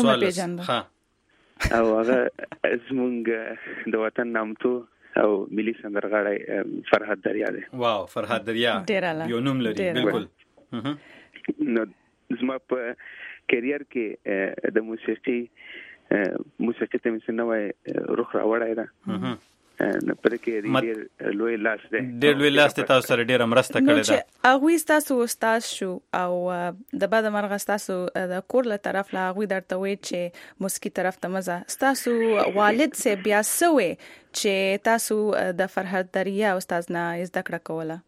کې او هغه زمونږ د وطن نامتو او ملي سندرغاړی فرهاد دریا دی. واو فرهاد دریا یو نوم لري بالکل. نو زما په کیریر کې د موسیقي ته مې نوې روح راوړای دا نه پدې کې ډېر لوی لاس دی تاسو سره ډېر مرسته کړې ده. هغه تاسو استاد شو او د بعد مرغه تاسو د کور له طرف لا هغه درته وی چې موسیقي طرف ته مزه تاسو والد سه بیا سوې چې تاسو د فرهاد دریا استاد نه زده کړه کوله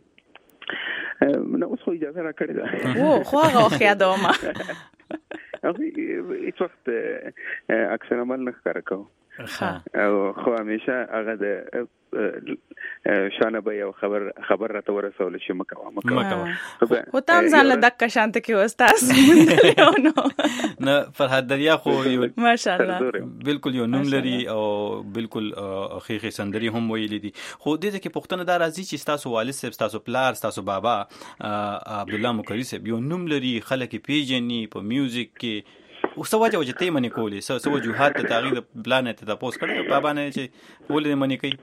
نو اوس خو اجازه را کړې ده او خو هغه یادوم هیڅ وخت اکثر عمل نه کار کوم او خو همیشه هغه د شانه به یو خبر راته ورسول شي مکه خو تام ځان له دک شانت کې وستاس نه فرهاد دریا خو ماشاءالله بالکل یو نوم لري او بالکل خيخي سندري هم ویلي دي. خو دې کې پښتنه دا راځي چې تاسو والد صاحب تاسو پلار تاسو بابا عبد الله مکری صاحب یو نوم لري خلک پیژني په میوزیک کې او سوجه وجته منی کولی سو وجوهات ته تغییر پلان ته تاسو کړی بابا نه چې ولې منی کوي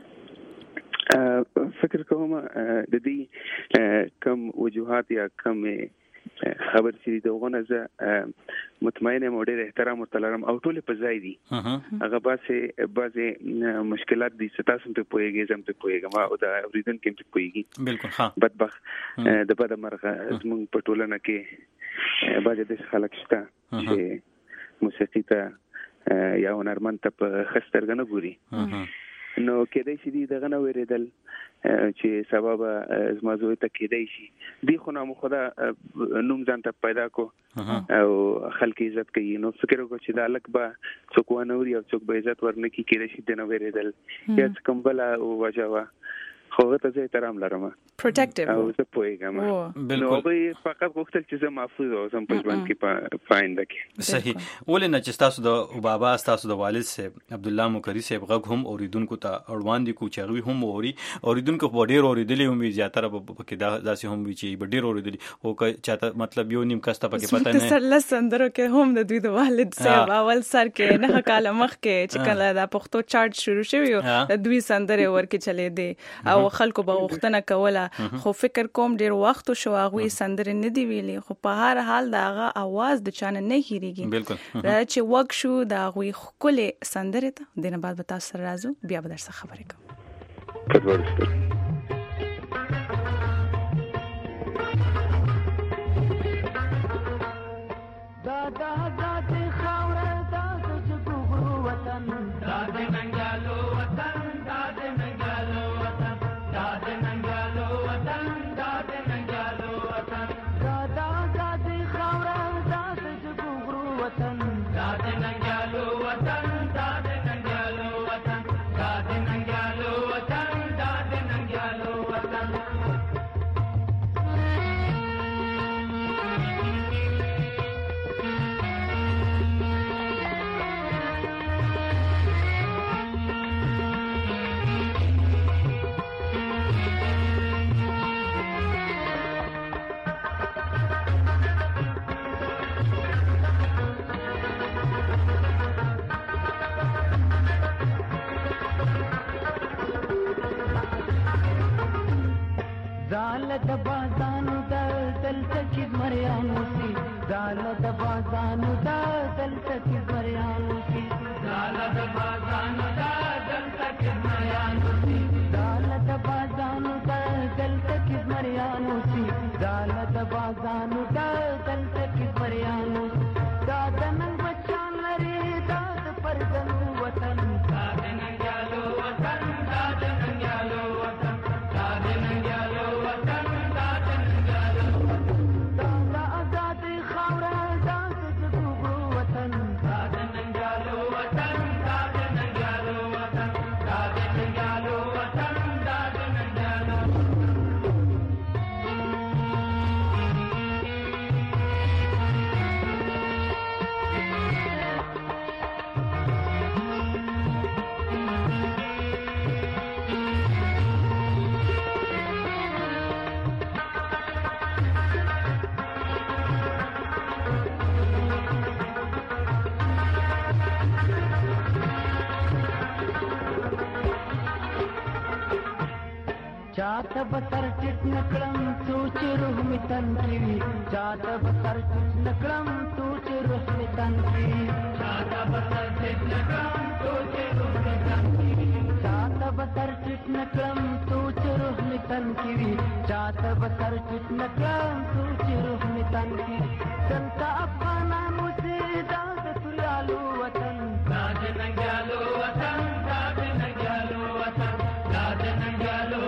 فکر کوم د دې کم وجوهات یا کم خبر چې دغه زه مطمئن یم ډېر احترام ورتلرم او ټول په ځای دي هغه باسه مشکلات دي ستاسو ته پويږي زم ته پويږم او دا اوریدن کې ته پويږي بالکل ها بدبخت د بد مرغه زموږ په ټولنه کې باندې د خلک شته چې موسیقي ته یا هنرمند ته په خسترګنه ګوري نو کېدای شي دغه نو ویریدل چې سبب زما زوی ته کېدای شي دی خو نو خدا نوم ځان ته پیدا کو او خلک عزت کوي نو فکر وکړه چې دا لک به څوک ونوري او څوک به عزت ورنه کی کېدای شي د نو ویریدل یا کوم بل وجه وا خو ته زه احترام لرم پروټیکټیو او زه پوهیږم بالکل نو فقط غوښتل چې زه محفوظ اوسم په ژوند کې په فاینده کې. صحیح. ولې نه چې تاسو د بابا تاسو د والد صاحب عبد الله مکری صاحب غږ هم اوریدونکو ته اړوان دي کو چې هغه هم اوریدونکو په ډیر اوریدلې هم زیاتره په کې داسې هم وی چې ډیر اوریدلې او چاته مطلب یو نیم کس ته پکې پته نه سر لسندرو کې هم د دوی د والد صاحب اول سر کې نه کاله مخ کې چې کله د پښتو چارت شروع شوی د دوی سندره ورکه چلے دي او خلکو به وختنه کوله خو فکر کوم ډیر وخت شو هغه سندره نه دی ویلي خو په هر حال داغه आवाज د چانه نه هېریږي. بالکل دا چې وک شو دا غوي خپل سندره ته دنه بعد به تاسو سره راځو بیا به درس خبرې کوم. چاته بسر ټټ نکړم سوچ روح می تن کی چاته بسر ټټ نکړم سوچ روح می تن کی چاته بسر ټټ نکړم سوچ روح می تن کی چاته بسر ټټ نکړم سوچ روح می تن کی چاته بسر ټټ نکړم سوچ روح می تن کی دلته افغانانو سي داد سریالو وطن داد ننګالو وطن داد ننګالو وطن داد ننګالو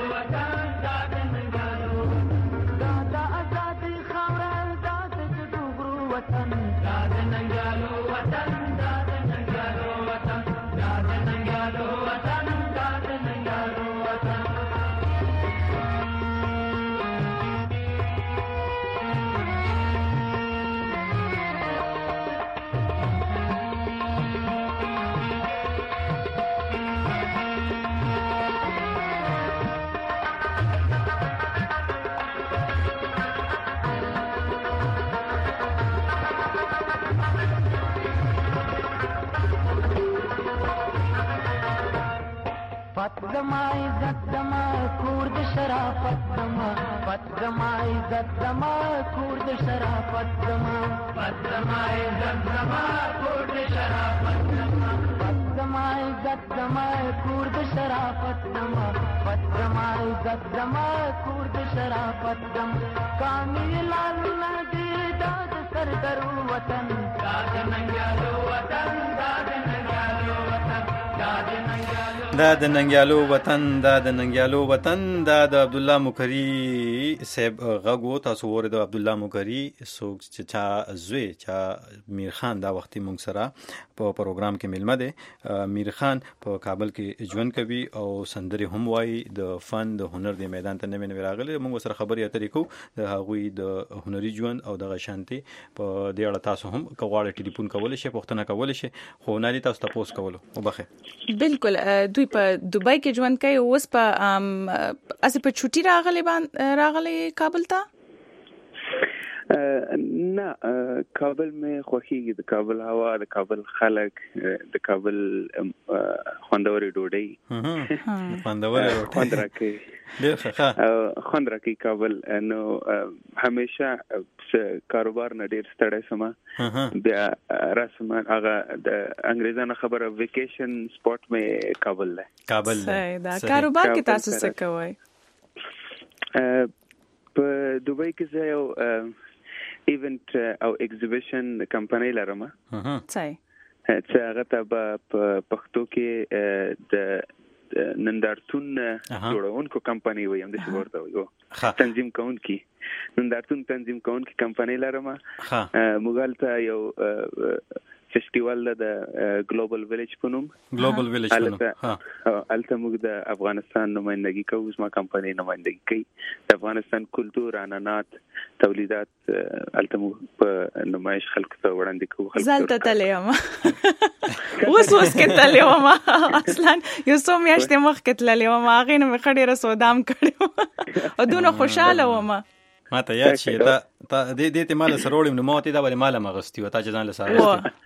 زما عزت زما کور د شرافت زما پت زما عزت زما کور د شرافت زما پت زما عزت زما کور د شرافت زما پت زما عزت زما کور د شرافت زما پت زما عزت زما کور د شرافت زما کامل لال ندی داد سردر وطن داد ننګالو وطن داد ننګالو وطن دا د ننګیالو وطن دا د عبد الله مکری صاحب غږو تاسو وره د عبد الله مکری سوک چا زوی چا میر خان دا وختي مونږ سره په پروګرام کې ملمه ده. میر خان په کابل کې ژوند کوي او سندري هم وایي د فن د هنر د میدان ته نوي راغلي. مونږ سره خبرې اترې کوو د هغوی د هنري ژوند او د غشانتي په دې اړه. تاسو هم کواړه ټلیفون کولای شئ، پوښتنه کولای شئ، خو نه دي تاسو تاسو کولو وبخه. بالکل دوی په دوبۍ کې ژوند کوي، اوس په اس په چوټي راغلي کابل ته. نه کابل مې خوښیږي، د کابل هوا، د کابل خلک، د کابل خوندوري ډوډۍ خوند راکوي کابل. نو همیشه کاروبار نه ډیر ستړی سم بیا رسم هغه د انګریزانو خبره ویکیشن سپاٹ مې کابل ده. دا کاروبار کې تاسو څه کوئ؟ په دوبۍ کې زه یو ایونت او ایگزیبیشن کمپنی لرم چې هغه ته په پښتو کې د نندارتون جوړونکو کمپنی ویم د ورته یو تنظیم کوونکی نندارتون تنظیم کوونکی کمپنی لرم. موږ ته یو فیسټیوال د ګلوبل ویلیج په نوم الته موږ د افغانستان نمائندګي کوو. زما کمپنی نمائندګي کوي د افغانستان کلتور، عنعنات، تولیدات الته موږ په نمایش خلکو ته وړاندې کوو. زالته تلیم اوس کې تلیم اصلا یو څو میاشتې مخکې تلیم هغه نه مې خډيره سودام کړو او دونه خوشاله وم. ما ته یاد شي دا دې ته مال سروړم نو ماته دا ولې مال مغستی و تا چې ځان له سره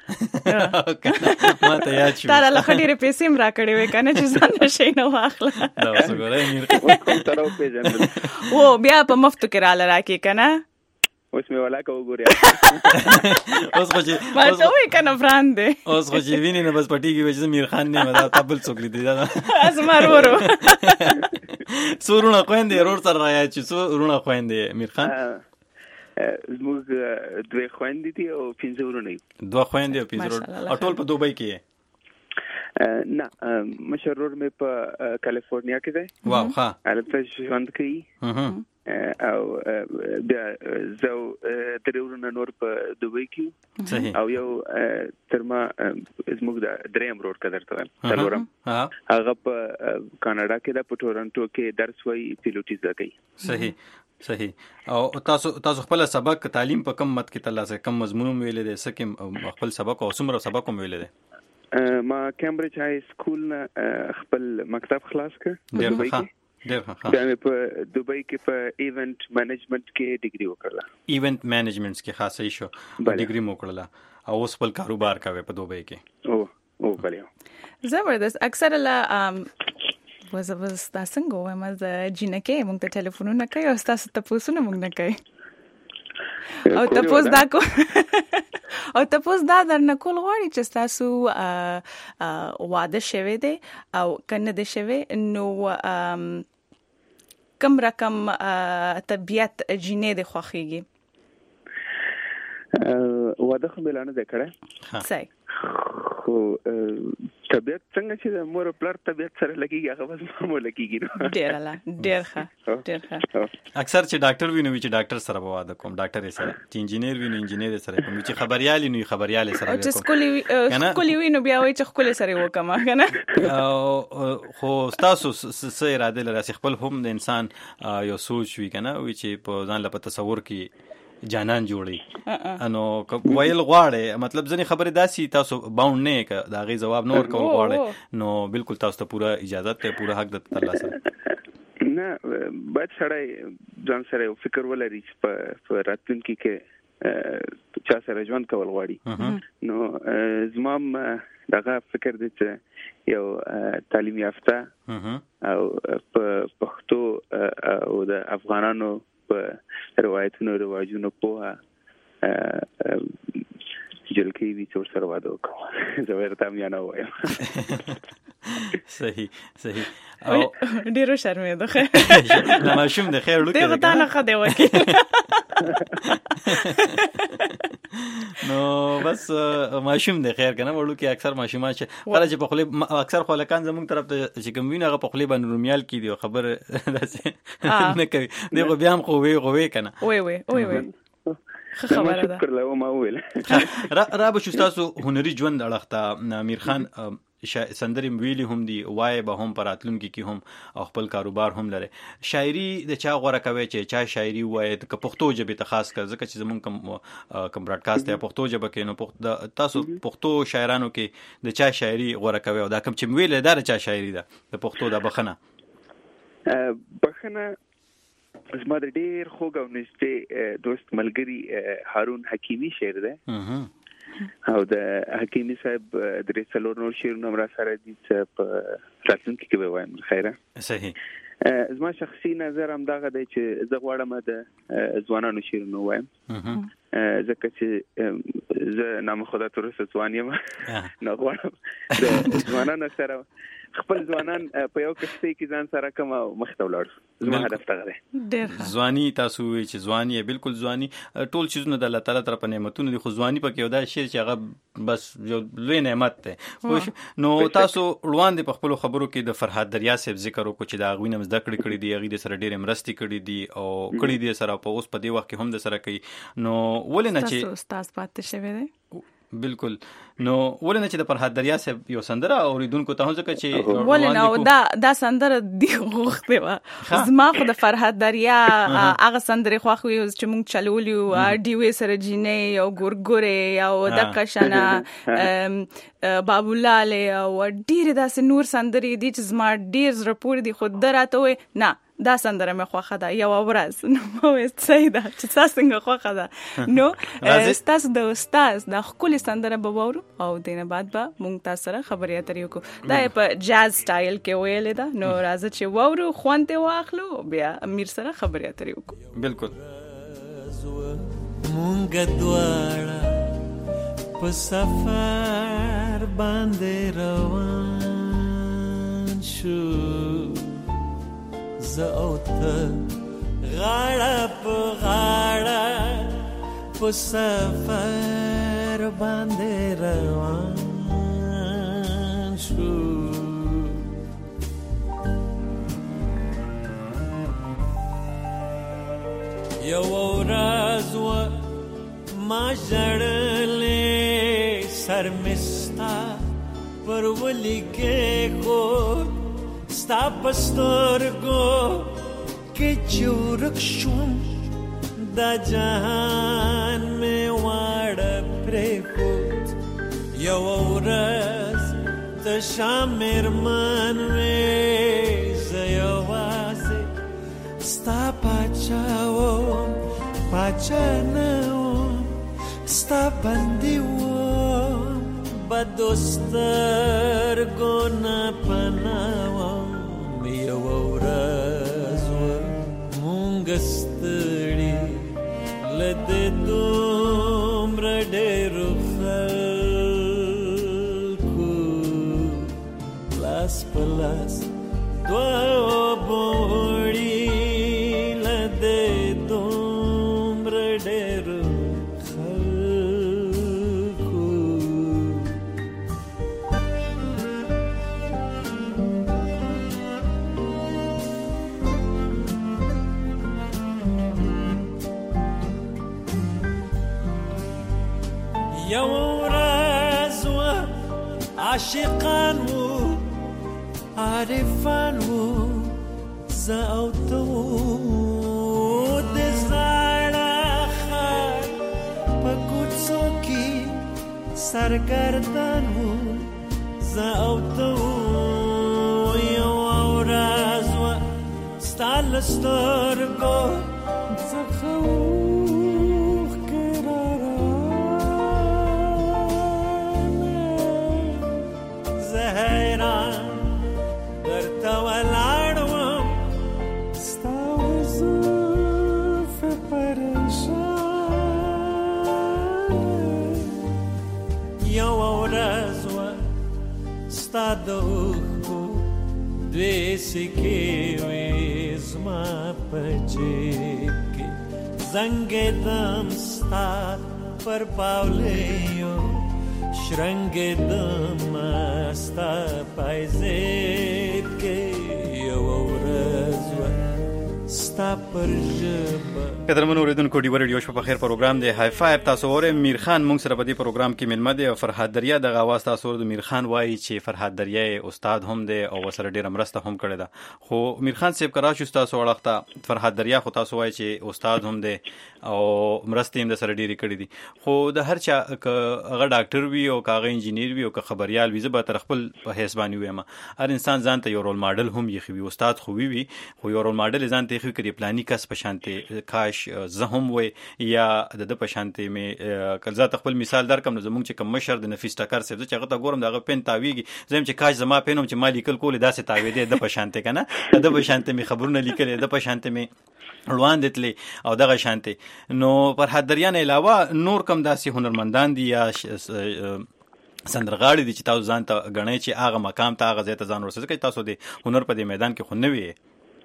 ما ته یاد شي دا له خډيره پیسې مرا کړې وې کنه چې ځان نشي نو واخله دا وسګورې مې تر او پیژنل و بیا په مفتو کې را لراکې کنه اوس مې ولا کو ګوریا اوس خو چې ما ته وې کنه فرانده اوس خو چې ویني نه بس پټیږي چې میر خان نه مدا تبل څوک لیدي دا ازمر ورو سورونه خويندې ورور سره راځي چې سورونه خويندې میر خان زموږ دوه خويندې دي او 15 ورونه دي. دوه خويندې او 15 ورونه ټول په دوبۍ کې نه مشرور مې په کالیفورنیا کې دی. واو ها البته ژوند کوي او بیا زه درورونه نور په دوبۍ کې او یو ترما زموږ د دریم روډ کډر ته تلورم هغه په کاناډا کې د ټورنټو کې درس وایي پیلوټي زده کوي. صحیح. او تاسو خپل سبق تعلیم په کم مت کې ترلاسه کم مضمون ویلې دي سکه خپل سبق او څومره سبق هم ویلې دي؟ ما کیمبرج های سکول خپل مکتب خلاص کړ دوبۍ کې. بیا مې په دوبۍ کې په ایونت مینجمنت کې ډیګري وکړه. ایونت مینجمنت کې خاصه شو ډیګري مو کړله او اوس خپل کاروبار کوي په دوبۍ کې. او بله زبردست. اکثر لا وز تاسو څنګه وایم زه جنکه مونږ ته ټلیفونونه کوي او تاسو ته پوښتنه مونږ نه کوي او تاسو دا درنه کول غواړي چې تاسو واده شوه دي او کنه دي شوه نو کم رقم طبيعت جینې د خوخيږي واده خو ملانه ده کړه صحیح. خو طبيعت څنګه چې مور پلار طبيعت سره لګيږي هغه بس مو لګيږي نو ډیر ښه. اکثر چې ډاکټر ویني چې ډاکټر سره واده کوم ډاکټر سره چې انجینیر ویني انجینیر سره کوم چې خبريال ویني خبريال سره کوم چې سکولي ویني بیا وایي چې خپل سره وکم کنه. خو تاسو سره اراده لري خپل هم د انسان یو سوچ وی کنه وی چې په ځان له تصور کې جانان جوړي انو ویل غواړي مطلب ځنی خبره داسي تاسو باوند نه ک دا غي جواب نور کول غواړي نو بالکل تاسو ته پوره اجازه ته پوره حق د ترلاسه نه باید سره ځان سره فکر ولري په راتلونکي کې چا سره ژوند کول غواړي. نو زمام دغه فکر دي چې یو تعلیم یافته او په پښتو او د افغانانو په روایتونو رواجونو په جلکی وی څور سره واده وکړه زه ورته مې نه وایم. صحیح او ډیرو شرمېده خیر نه ماشوم د خیر لکه ته غته نه خده وکي نو بس ماشوم د خیر کنه وړو کې اکثر ماشومان چې خلک چې په خپل اکثر خلکان زموږ طرف ته چې کوم وینه هغه په خپل باندې رومیال کې دی خبر نه کوي دغه بیا هم قوي کنه وي خبره ده شکر له ما ویل را به تاسو هنري ژوند اړخته امیر خان سندرې ویلي هم دي وای به هم پراتلونکي کې هم خپل کاروبار هم لري شاعري د چا غوړه کوي چې چا شاعري وای د پښتو ژبه ته خاص کر ځکه چې زمونږ کوم براډکاسټ دی پښتو ژبه کې نو تاسو پښتو شاعرانو کې د چا شاعري غوړه کوي او دا کوم چې ویل دا چا شاعري ده د پښتو د بخنه زما د ډیر خوږ او نږدې دوست ملګری هارون حکیمی شعر ده او د حکیمی صاحب درې څلور نور شعرونه را سره دي چې په راتلونکي کې به وایم خیره صحیح زما شخصي نظر هم دغه دی چې زه غواړم د ځوانانو شعرونه وایم ځکه چې زه نام خدا ترسه ځوان یم نو غواړم د ځوانانو سره خپل ځوانان په یو کښتۍ کې ځان سره کوم مخته ولاړ زما هدف ته غره ځواني تاسو چې ځواني بالکل ځواني ټول چیزونه د الله تعالی طرف نعمتونه دي خو ځواني پکې یو دا شی چې هغه بس یو لوی نعمت ده نو تاسو روان دي په خپل خبرو کې د فرهاد دریا صاحب ذکر وکړو چې دا غوینه زده کړې دي هغه د سره ډېر مرستي کړې دي او کړې دي سره په اوس په دې وخت کې هم د سره کوي نو ولنه چې استاد پاتې شوی دی بالکل نو ولنه چې د فرهاد دریا صاحب یو سندره اوریدونکو ته ځکه چې ولنه دا سندره دی غوښته و زما خو د فرهاد دریا هغه سندره خو چې مونږ چلولیو ډیوې سره جینې او ګورګورې او د کشنا بابولال او ډیر داسې نور سندرې دي چې زما ډیر زړه پورې دي خو دراته وې نه دا سندره مې خوښه ده یو ورځ نو مې صحیح ده چې تاسو څنګه خوښه ده نو تاسو د استاد د خپل سندره به وورو او دینه بعد به مونږ تاسو سره خبرې اترې وکړو دا په جاز سټایل کې ویل ده نو راځه چې وورو خوانته واخلو بیا امیر سره خبرې اترې وکړو بالکل مونږ دواړه په سفر باندې روان شو زه او ته غاړه په غاړه په سفر باندې روان شو یو ورځ ما ژړلې سر مې ستا پر ولي کېښود ستا په سترګو کې چورک شوم دا جهان مې واړه پرېښود یو ورځ تشه مېرمن وې زه یوازې ستا پاچا وم پاچا نه وم ستا بندي وم بدو سترګو نه پناه وم یو ورځ مونږ ستړي له دې دومره ډېرو خلکو لاس په لاس دوه بوړي له دې دومره ډېرو یو ورځ عاشقان وو عارفان وو زه او ته وو د زاړه ښار په کوڅو کې سرګردان وو زه او ته وو یو ورځ ستا له سترګو څخه دوخو دوی سکې وې زما په جیب کې زنګېدم ستا پر پاولیو شرنګ د مستا پایزید کې یو ورځ ستا پر ژبه. قدرمنو اوریدونکو ډیور ریډیو شپه په خیر پروګرام دی های فایو. تاسو اورئ میر خان مونږ سره په دې پروګرام کې ملمه دی او فرحات دریا دغه आवाज تاسو اورئ. میر خان وایي چې فرحات دریا استاد هم دی او وسره ډیره مرسته هم کړې ده. خو میر خان صاحب کرا شو تاسو وړاخته فرحات دریا خو تاسو وایي چې استاد هم دی او مرسته هم د سره ډیره کړې دي. خو د هر چا هغه ډاکټر وي او هغه انجینیر وي او خبريال وي، زه به تر خپل په حساب باندې وایم هر انسان ځان ته یو رول ماډل هم یې خوي. استاد خو وي خو یو رول ماډل ځان ته خو کړي پلاني کس په شانته کاش زه هم وي یا د په شانته مې کله خپل مثال درکم نو زمونږ چې کوم مشر د نفیس ټکر صاحب چې هغه ته ګورم دغه پین تاویږي زم چې کاش زما پینم چې ما لیکل کول داسې تاوی دی د په شانته کنه د په شانته مې خبرونه لیکل د په شانته مې روان دتلی او دغه شانته. نو پر حدریان علاوه نور کم داسې هنرمندان دي یا سندرغاړي دي چې تاسو ځان ته غنئ چې هغه مقام ته هغه ځای ته ځان ورسوي چې تاسو د هنر په دې میدان کې خو نه وي.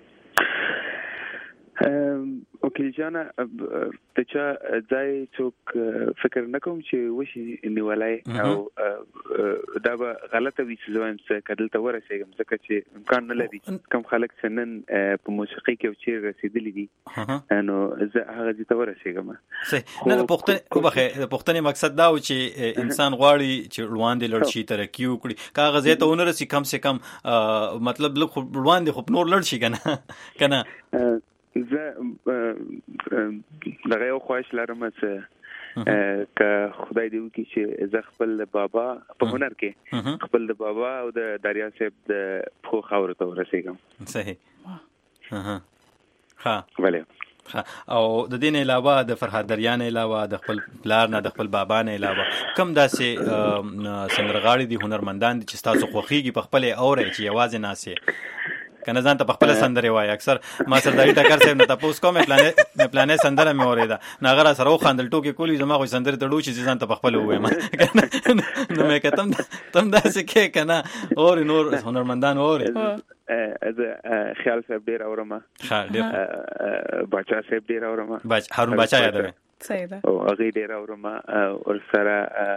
اوکې جانا ته چا ځای څوک فکر نکوم چې وشي نیولای او دا به غلطه وي چې زم څه کدل ته ورسېږم ځکه چې امکان نه لري کوم خلک سنن په موسیقي کې او چې رسیدلی دي نو زه هغه دې ته ورسېږم. صحیح نه پښتنې مقصد دا و چې انسان غواړي چې روان دي لړ شي ترقی وکړي کاغذ ته ونرسي کم سے کم مطلب لږ روان دي خو نور لړ شي کنه. زه دغه یو خواهش لرم چې که خدای دې وکړي چې زه خپل بابا په هنر کې خپل د بابا او د دریا صاحب د پخو خاورو ته ورسېږم. صحیح ها ولی او د دین علاوه د فرحات دریان علاوه د خپل پلار نه د خپل بابا نه علاوه کم داسې سندرغاړي دي هنرمندان دي چې تاسو خوخيږي په خپل اوري چې आवाज ناسي کنه ځان ته په خپل سندره وای. اکثر ما سرداری ټکر صاحب نه تاسو کوم پلانې سندره مې اوریدا ناغره سره خندل ټوکی کولی زما خو سندره ته ډوچ ځان ته په خپل وایم نو مې کتم تم داسې کې کنه اور نور هنرمندان اور از خیال صاحب ډیر اورم بچا صاحب ډیر اورم هارون بچا یادوي صحیح ده او هغه ډیر اورم او سره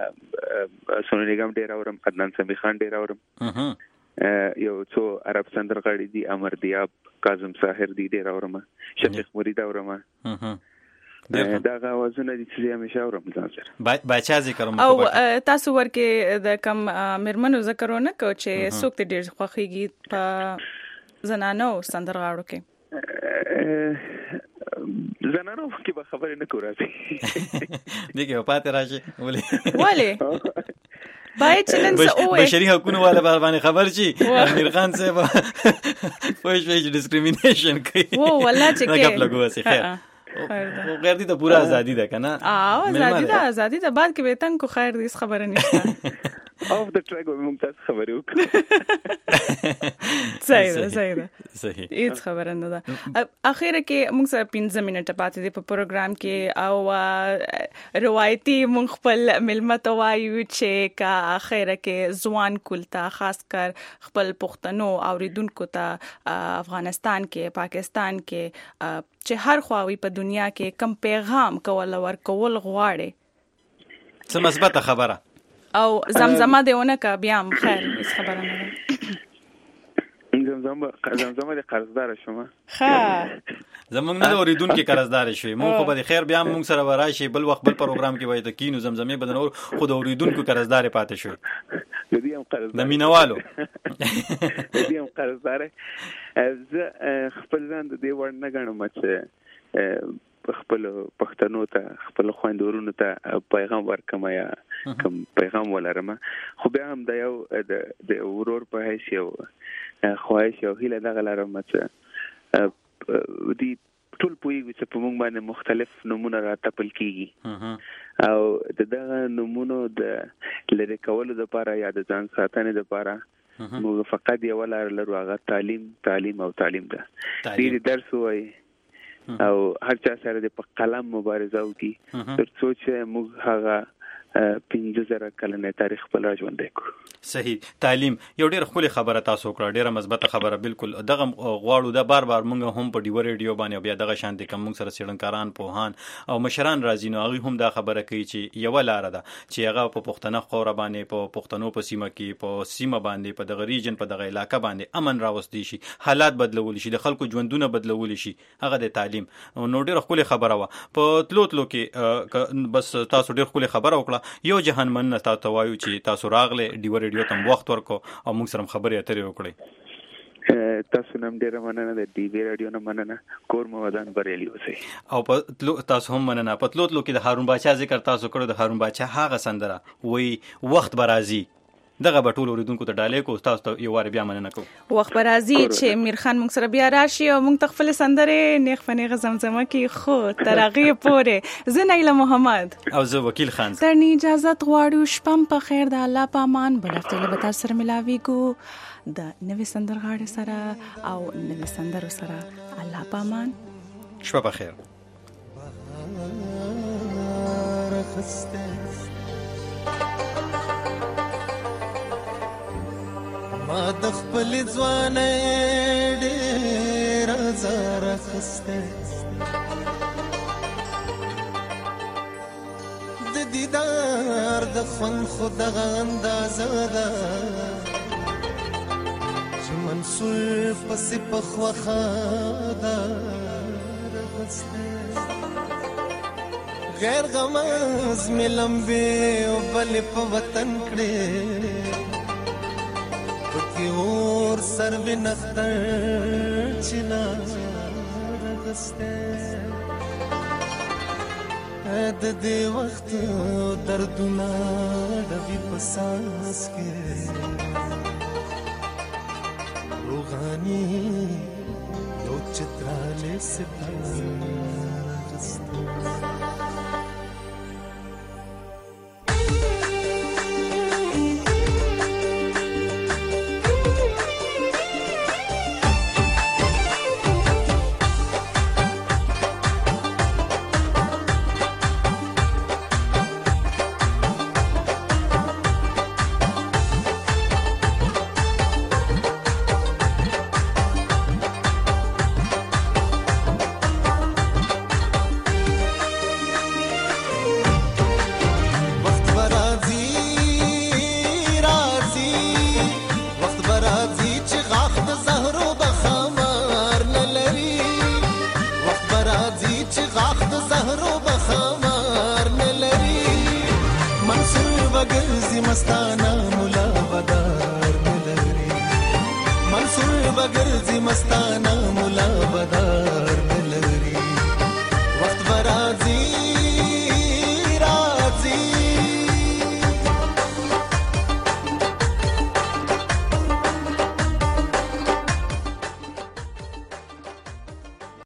سونو نګم ډیر اورم عدنان سمی خان ډیر اورم یو څو عرب سندرغاړي دي امر دیاب کاظم ساحر دي ډیر اورم شفیق مرید اورم دا غوازونه دي چې همیشه اورم ځان سره بچا ذکر او تاسو ورکه د کم مرمنو ذکرونه کو چې څوک ته ډیر خوخيږي په زنانو سندرغاړو کې زنانو کې به خبرې نه کوي دغه پاتې راشي ولی باید چلن سه اوه بشری حقوقو والا باندې خبر چی امیر خان صاحب فوش ډیسکریمینیشن کوي و والله چې کې لګپ لګو واسه خیر غیر دي ته پورا ازادي ده کنه ازادي ده بعد کې ویتن کو خیر دې خبره نشته اوف د ټریک موږ تاسو خبرې وکړو. صحیح هیڅ خبره نه ده. اخیره کې موږ سره 15 منټه پاتې دي په پروګرام کې او روایتي موږ خپل ملمت وایو چې کا اخیره کې ځوان کولتا خاص کر خپل پښتنو اوریدونکو ته افغانستان کې پاکستان کې چې هر خواوي په دنیا کې کم پیغام کول ورکول غواړي څه مثبت خبره او زمزمه دیونه کا بیا هم خیر هیڅ خبره نه زمزمه د قرضدار شوم زمونږ نه اوریدونکو قرضدار شوي مونږ خو به خیر بیا مونږ سره وراشي بل وخت بل پروګرام کې وای ته کینو زمزمه بدن اور خود اوریدونکو قرضدار پاتې شوي د دې هم قرضدار د مینوالو د دې هم قرضدار از خپل ځان د دې ور نه غنم چې خپل پښتنو ته خپل خويندورونو ته پیغام ورکم یا کوم پیغام ولرم خو بیا هم د یو د ورور په هیڅ یو خواهش او هیله دغه لرم چې دی ټول پویږي چې په موږ باندې مختلف نمونه راتپل کیږي او دغه نمونه د لری کولو لپاره یا د ځان ساتنې لپاره موږ فقط یو لرو هغه تعلیم او تعلیم ده ډیر درس وای او هر چا سره د قلم مبارزه وکي تر څو چې موږ هغه 15,000 کلنې تاریخ په ژوندې کړو. صحیح. تعلیم یو ډېر خپل خبره تاسو کړه، ډېره مثبته خبره. بالکل دغه غواړو دا بار مونږ هم په ډیو ریډیو باندې بیا دغه شان دي کوم سره سیړنکاران پوهان او مشران راځي نو هغه هم دا خبره کوي چې یو لار ده چې هغه په پښتنه خوره باندې په پښتنو په سیمه کې په سیمه باندې په دغه ریجن په دغه علاقې باندې امن راوستي شي، حالات بدلول شي، د خلکو ژوندونه بدلول شي. هغه د تعلیم نو ډېر خپل خبره وا په تلو کې بس تاسو ډېر خپل خبره وکړه. یو جهان من تاسو وایو چې تاسو راغله ډیو ریډیو تم وخت ورکو او موږ سره خبرې اترې وکړې. تاسو نم ډیره مننه د ډیو ریډیو نه مننه. کور مو ودان بریلی اوسئ. او په تاسو هم مننه. په تلو کې د هارون باچا ذکر تاسو کړو. د هارون باچا هغه سندره وای وخت برازي دغه بټول اوریدونکو ته ډالې کو تاسو ته یو وار بیا مننه کو. وخت برازي چې میر خان موږ سره بیا راشي او موږ تخفل سندره نیغ فنیغه زمزمه کې خو ترغه پوره زنیله محمد او زه وکیل خان تر اجازه غواړو. شپم په خیر د الله پامان بلفته به تاسو سره ملاوي کو د نوې سندرغاړي سره او نوې سندرو سره. الله پامان. شپه په خیر. ما د خپل ځوانۍ ډېر زار اخیستی، د دیدار د خوند خو دغه اندازه ده چې منصور پسې په خوښه ده اخیستی. غیر غمز مې لمبې او بلې په وطن کړې پکی اور سر بھی نختر چنا رغستے د دې وخت دردونه ډبي پساس کې روغاني یو چتراله سپاس مستانه